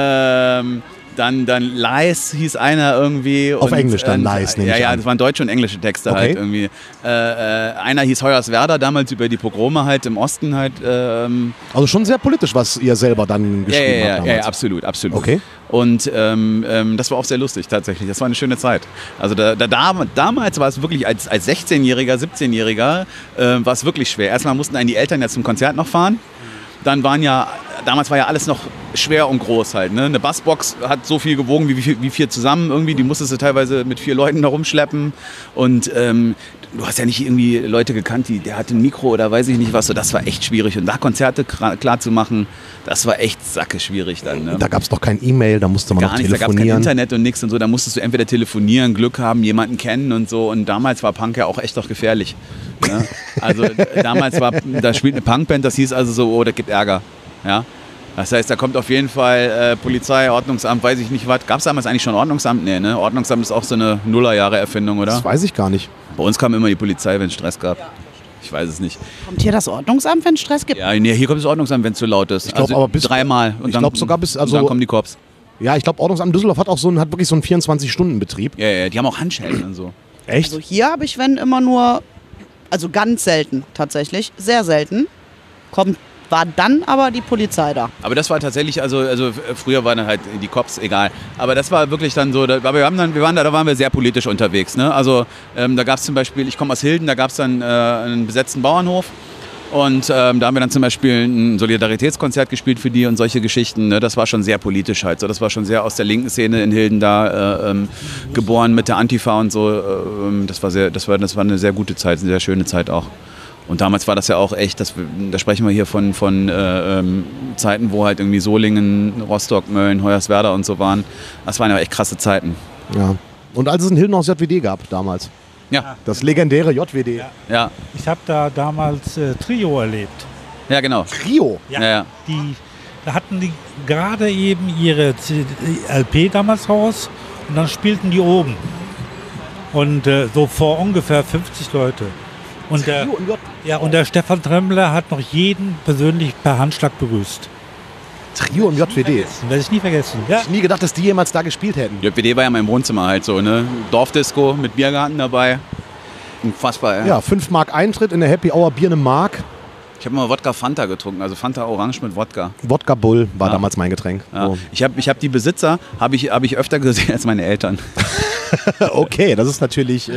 dann Lies hieß einer irgendwie. Auf Englisch dann Lies, nehme ich an. Ja, das waren deutsche und englische Texte halt irgendwie. Einer hieß Hoyerswerda, damals über die Pogrome halt im Osten halt. Also schon sehr politisch, was ihr selber dann geschrieben habt damals. Ja, absolut. Okay. Und das war auch sehr lustig tatsächlich. Das war eine schöne Zeit. Also damals war es wirklich als 16-Jähriger, 17-Jähriger war es wirklich schwer. Erstmal mussten einen die Eltern ja zum Konzert noch fahren. Dann damals war ja alles noch schwer und groß halt. Ne? Eine Bassbox hat so viel gewogen wie 4 zusammen irgendwie. Die musstest du teilweise mit 4 Leuten da rumschleppen. Und du hast ja nicht irgendwie Leute gekannt, der hatte ein Mikro oder weiß ich nicht was. So, das war echt schwierig. Und da Konzerte klar zu machen, das war echt sacke schwierig dann. Ne? Da gab es doch kein E-Mail, da musste man noch telefonieren. Da gab es kein Internet und nichts und so. Da musstest du entweder telefonieren, Glück haben, jemanden kennen und so. Und damals war Punk ja auch echt doch gefährlich. Ja? Also damals da spielt eine Punkband, das hieß also so, das gibt Ärger. Ja? Das heißt, da kommt auf jeden Fall Polizei, Ordnungsamt, weiß ich nicht was. Gab es damals eigentlich schon Ordnungsamt? Nee, ne? Ordnungsamt ist auch so eine Nullerjahre-Erfindung, oder? Das weiß ich gar nicht. Bei uns kam immer die Polizei, wenn es Stress gab. Ich weiß es nicht. Kommt hier das Ordnungsamt, wenn es Stress gibt? Ja, nee, hier kommt das Ordnungsamt, wenn es zu laut ist. Ich glaube aber bis 3-mal. Und dann kommen die Cops. Ja, ich glaube, Ordnungsamt Düsseldorf hat wirklich so einen 24-Stunden-Betrieb. Ja, die haben auch Handschellen und so. Echt? Also hier habe ich, wenn immer nur, also ganz selten tatsächlich, sehr selten, war dann aber die Polizei da. Aber das war tatsächlich, also früher waren dann halt die Cops, egal. Aber das war wirklich dann so, da waren wir sehr politisch unterwegs. Ne? Also da gab es zum Beispiel, ich komme aus Hilden, da gab es dann einen besetzten Bauernhof. Und da haben wir dann zum Beispiel ein Solidaritätskonzert gespielt für die und solche Geschichten. Ne? Das war schon sehr politisch halt. So. Das war schon sehr aus der linken Szene in Hilden da geboren mit der Antifa und so. Das war eine sehr gute Zeit, eine sehr schöne Zeit auch. Und damals war das ja auch echt, da sprechen wir hier von Zeiten, wo halt irgendwie Solingen, Rostock, Mölln, Hoyerswerda und so waren. Das waren ja echt krasse Zeiten. Ja. Und als es in Hilden auch das JWD gab damals. Ja. Das legendäre JWD. Ja. Ich habe da damals Trio erlebt. Ja, genau. Trio? Ja. Da hatten die gerade eben ihre LP damals raus und dann spielten die oben. Und so vor ungefähr 50 Leute. Und der Stefan Tremmler hat noch jeden persönlich per Handschlag begrüßt. Trio im JWD. Werde ich nie vergessen. Ja. Ich hätte nie gedacht, dass die jemals da gespielt hätten. JWD war ja mein Wohnzimmer halt so, ne? Dorfdisco mit Biergarten dabei. Unfassbar, ja. Ja, 5 Mark Eintritt in der Happy Hour, Bier 1 Mark. Ich habe immer Wodka Fanta getrunken, also Fanta Orange mit Wodka. Wodka Bull war damals mein Getränk. Ja. So. Ich hab die Besitzer, habe ich öfter gesehen als meine Eltern. Okay, das ist natürlich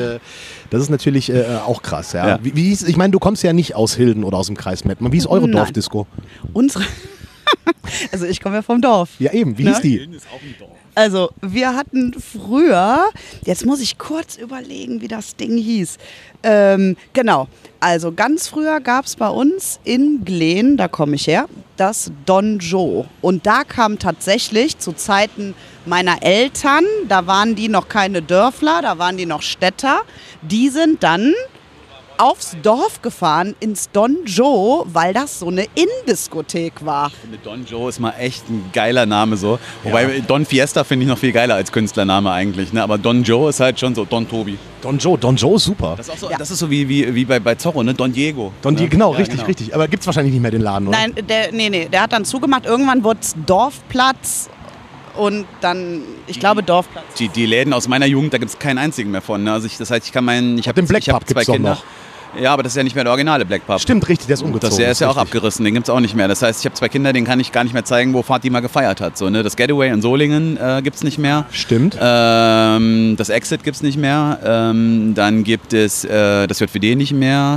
auch krass. Ja. Ja. Ich meine, du kommst ja nicht aus Hilden oder aus dem Kreis Mettmann. Wie ist eure Nein. Dorfdisco? Unsere, also ich komme ja vom Dorf. Ja eben, wie hieß die? Also wir hatten früher, jetzt muss ich kurz überlegen, wie das Ding hieß. Genau, also ganz früher gab es bei uns in Glehn, da komme ich her, das Don Joe. Und da kam tatsächlich zu Zeiten meiner Eltern, da waren die noch keine Dörfler, da waren die noch Städter, die sind dann aufs Dorf gefahren, ins Don Joe, weil das so eine Indiskothek war. Ich finde, Don Joe ist mal echt ein geiler Name so. Wobei Don Fiesta finde ich noch viel geiler als Künstlername eigentlich. Ne? Aber Don Joe ist halt schon so Don Tobi. Don Joe ist super. Das ist, auch so, das ist so wie bei Zorro, ne? Don Diego. Ne? Genau, richtig. Aber gibt es wahrscheinlich nicht mehr den Laden, oder? Nein, der hat dann zugemacht. Irgendwann wurde es Dorfplatz. Und dann, ich glaube, Dorfplatz. Die Läden aus meiner Jugend, da gibt es keinen einzigen mehr von. Ne? Also ich habe den Black Pub zwei Kinder. Noch. Ja, aber das ist ja nicht mehr der originale Black Pub. Stimmt, richtig, der ist umgezogen. Der ist ja auch abgerissen, den gibt es auch nicht mehr. Das heißt, ich habe 2 Kinder, denen kann ich gar nicht mehr zeigen, wo Fatih mal gefeiert hat. So, ne? Das Getaway in Solingen gibt es nicht mehr. Stimmt. Das Exit gibt es nicht mehr. Dann gibt es das JWD nicht mehr.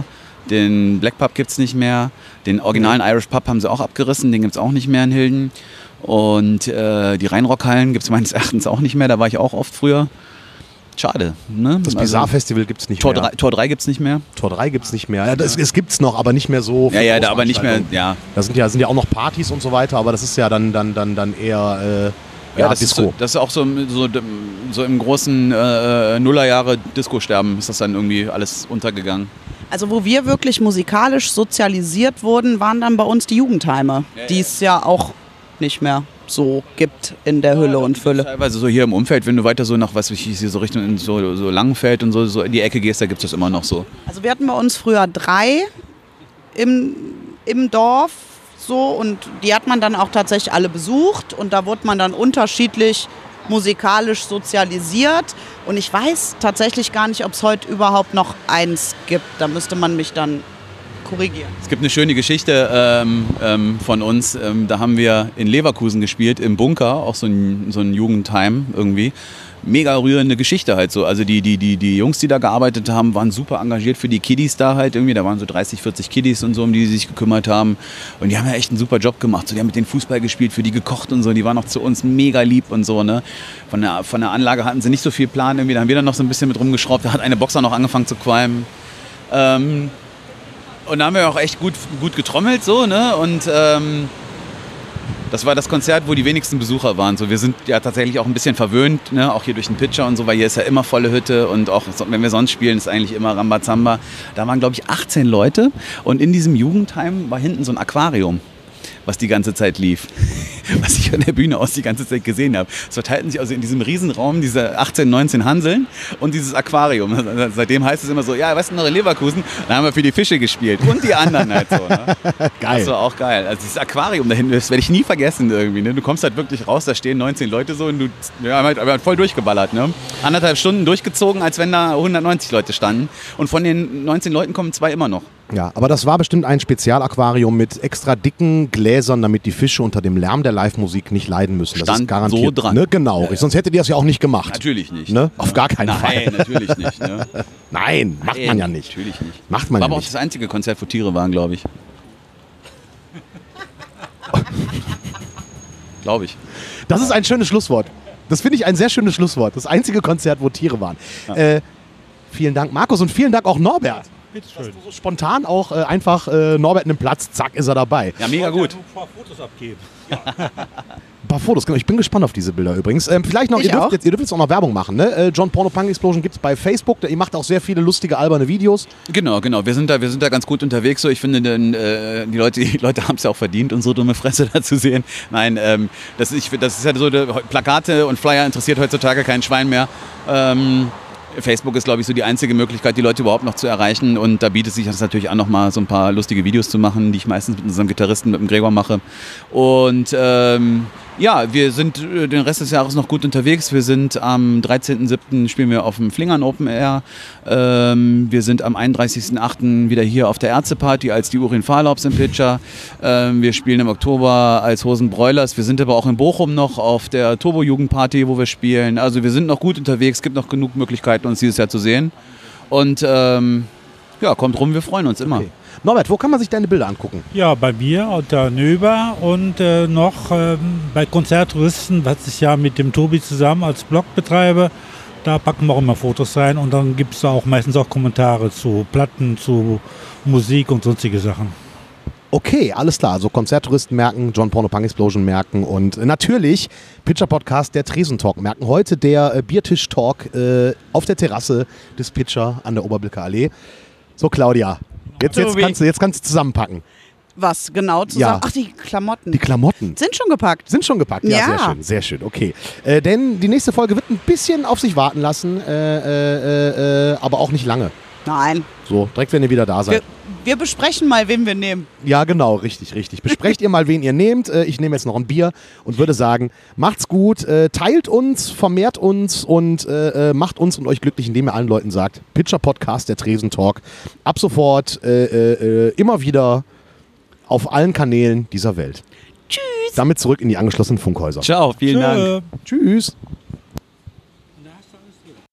Den Black Pub gibt es nicht mehr. Den originalen Irish Pub haben sie auch abgerissen. Den gibt es auch nicht mehr in Hilden. Und die Rheinrockhallen gibt es meines Erachtens auch nicht mehr. Da war ich auch oft früher. Schade. Ne? Das Bizarre-Festival gibt es nicht mehr. Tor 3 gibt es nicht mehr. Tor 3 gibt es nicht mehr. Ja, es gibt es noch, aber nicht mehr so. Ja, da aber nicht mehr. Ja. Da sind ja auch noch Partys und so weiter, aber das ist ja dann eher das Disco. Das ist auch so im großen Nullerjahre Disco-Sterben ist das dann irgendwie alles untergegangen. Also wo wir wirklich musikalisch sozialisiert wurden, waren dann bei uns die Jugendheime, die es ja auch nicht mehr so gibt in der Hülle und Fülle. Teilweise so hier im Umfeld, wenn du weiter so nach, was ich hier so Richtung in so Langenfeld und so in die Ecke gehst, da gibt es das immer noch so. Also wir hatten bei uns früher 3 im Dorf so und die hat man dann auch tatsächlich alle besucht und da wurde man dann unterschiedlich musikalisch sozialisiert und ich weiß tatsächlich gar nicht, ob es heute überhaupt noch eins gibt. Da müsste man mich dann korrigieren. Es gibt eine schöne Geschichte von uns. Da haben wir in Leverkusen gespielt, im Bunker, auch so ein Jugendheim irgendwie. Mega rührende Geschichte halt so. Also die Jungs, die da gearbeitet haben, waren super engagiert für die Kiddies da halt irgendwie. Da waren so 30, 40 Kiddies und so, um die sich gekümmert haben. Und die haben ja echt einen super Job gemacht. So, die haben mit denen Fußball gespielt, für die gekocht und so. Die waren auch zu uns mega lieb und so. Ne? Von der Anlage hatten sie nicht so viel Plan irgendwie. Da haben wir dann noch so ein bisschen mit rumgeschraubt. Da hat eine Boxer noch angefangen zu qualmen. Und da haben wir auch echt gut getrommelt so, ne? Und das war das Konzert, wo die wenigsten Besucher waren. So, wir sind ja tatsächlich auch ein bisschen verwöhnt, ne? Auch hier durch den Pitcher und so, weil hier ist ja immer volle Hütte und auch wenn wir sonst spielen, ist eigentlich immer Rambazamba. Da waren, glaube ich, 18 Leute und in diesem Jugendheim war hinten so ein Aquarium, was die ganze Zeit lief. Was ich von der Bühne aus die ganze Zeit gesehen habe. Es verteilten sich also in diesem Riesenraum diese 18, 19 Hanseln und dieses Aquarium. Seitdem heißt es immer so, ja, weißt du noch in Leverkusen? Da haben wir für die Fische gespielt und die anderen halt so. Ne? Geil. Das war auch geil. Also dieses Aquarium da hinten, das werde ich nie vergessen irgendwie. Ne? Du kommst halt wirklich raus, da stehen 19 Leute so und du haben halt voll durchgeballert. Ne? 1,5 Stunden durchgezogen, als wenn da 190 Leute standen. Und von den 19 Leuten kommen 2 immer noch. Ja, aber das war bestimmt ein Spezialaquarium mit extra dicken Gläsern, damit die Fische unter dem Lärm der Live-Musik nicht leiden müssen. Das Stand ist garantiert so dran. Ne? Genau, sonst hättet ihr das ja auch nicht gemacht. Natürlich nicht. Ne? Auf gar keinen Fall. Nein, natürlich nicht. Ne? Nein, macht man ja nicht. Natürlich nicht. Macht man war ja aber auch nicht. das einzige Konzert, wo Tiere waren, glaube ich. Glaube ich. Das ist ein schönes Schlusswort. Das finde ich ein sehr schönes Schlusswort. Das einzige Konzert, wo Tiere waren. Ja. Vielen Dank, Markus, und vielen Dank auch Norbert. Bitteschön. So spontan auch einfach Norbert einen Platz, zack, ist er dabei. Ja, mega gut. Ein paar Fotos abgeben. Ein paar Fotos, genau. Ich bin gespannt auf diese Bilder übrigens. Vielleicht noch, Ich ihr auch. dürft jetzt auch noch Werbung machen. Ne? John Porno Punk Explosion gibt es bei Facebook. Ihr macht auch sehr viele lustige, alberne Videos. Genau. Wir sind da ganz gut unterwegs. So, ich finde, die Leute haben es ja auch verdient, unsere dumme Fresse da zu sehen. Nein, das ist ja so, Plakate und Flyer interessiert heutzutage kein Schwein mehr. Facebook ist, glaube ich, so die einzige Möglichkeit, die Leute überhaupt noch zu erreichen. Und da bietet sich das natürlich an, noch mal so ein paar lustige Videos zu machen, die ich meistens mit unserem Gitarristen, mit dem Gregor mache. Und ja, wir sind den Rest des Jahres noch gut unterwegs. Wir sind am 13.07. spielen wir auf dem Flingern Open Air. Wir sind am 31.08. wieder hier auf der Ärzteparty als die Urin Fahrlaubs im Pitcher. Wir spielen im Oktober als Hosenbräulers. Wir sind aber auch in Bochum noch auf der Turbo-Jugendparty, wo wir spielen. Also wir sind noch gut unterwegs. Es gibt noch genug Möglichkeiten, uns dieses Jahr zu sehen. Und ja, kommt rum, wir freuen uns immer. Okay. Norbert, wo kann man sich deine Bilder angucken? Ja, bei mir unter Nöber und noch bei Konzerttouristen, was ich ja mit dem Tobi zusammen als Blog betreibe. Da packen wir auch immer Fotos rein und dann gibt es da auch meistens auch Kommentare zu Platten, zu Musik und sonstige Sachen. Okay, alles klar. Also Konzerttouristen merken, John Porno Punk Explosion merken und natürlich Pitcher Podcast, der Tresentalk merken. Heute der Biertisch-Talk auf der Terrasse des Pitcher an der Oberbilker Allee. So, Claudia, jetzt kannst du zusammenpacken. Was genau zusammen? Ja. Ach, die Klamotten. Die Klamotten Sind schon gepackt. sind schon gepackt. Ja, Ja. sehr schön, sehr schön. Okay, denn die nächste Folge wird ein bisschen auf sich warten lassen, aber auch nicht lange. Nein. So, direkt, wenn ihr wieder da seid. Wir besprechen mal, wen wir nehmen. Ja, genau, richtig. Besprecht ihr mal, wen ihr nehmt. Ich nehme jetzt noch ein Bier und würde sagen, macht's gut, teilt uns, vermehrt uns und macht uns und euch glücklich, indem ihr allen Leuten sagt, Pitcher Podcast, der Tresentalk, ab sofort immer wieder auf allen Kanälen dieser Welt. Tschüss. Damit zurück in die angeschlossenen Funkhäuser. Ciao, vielen Dank. Tschüss.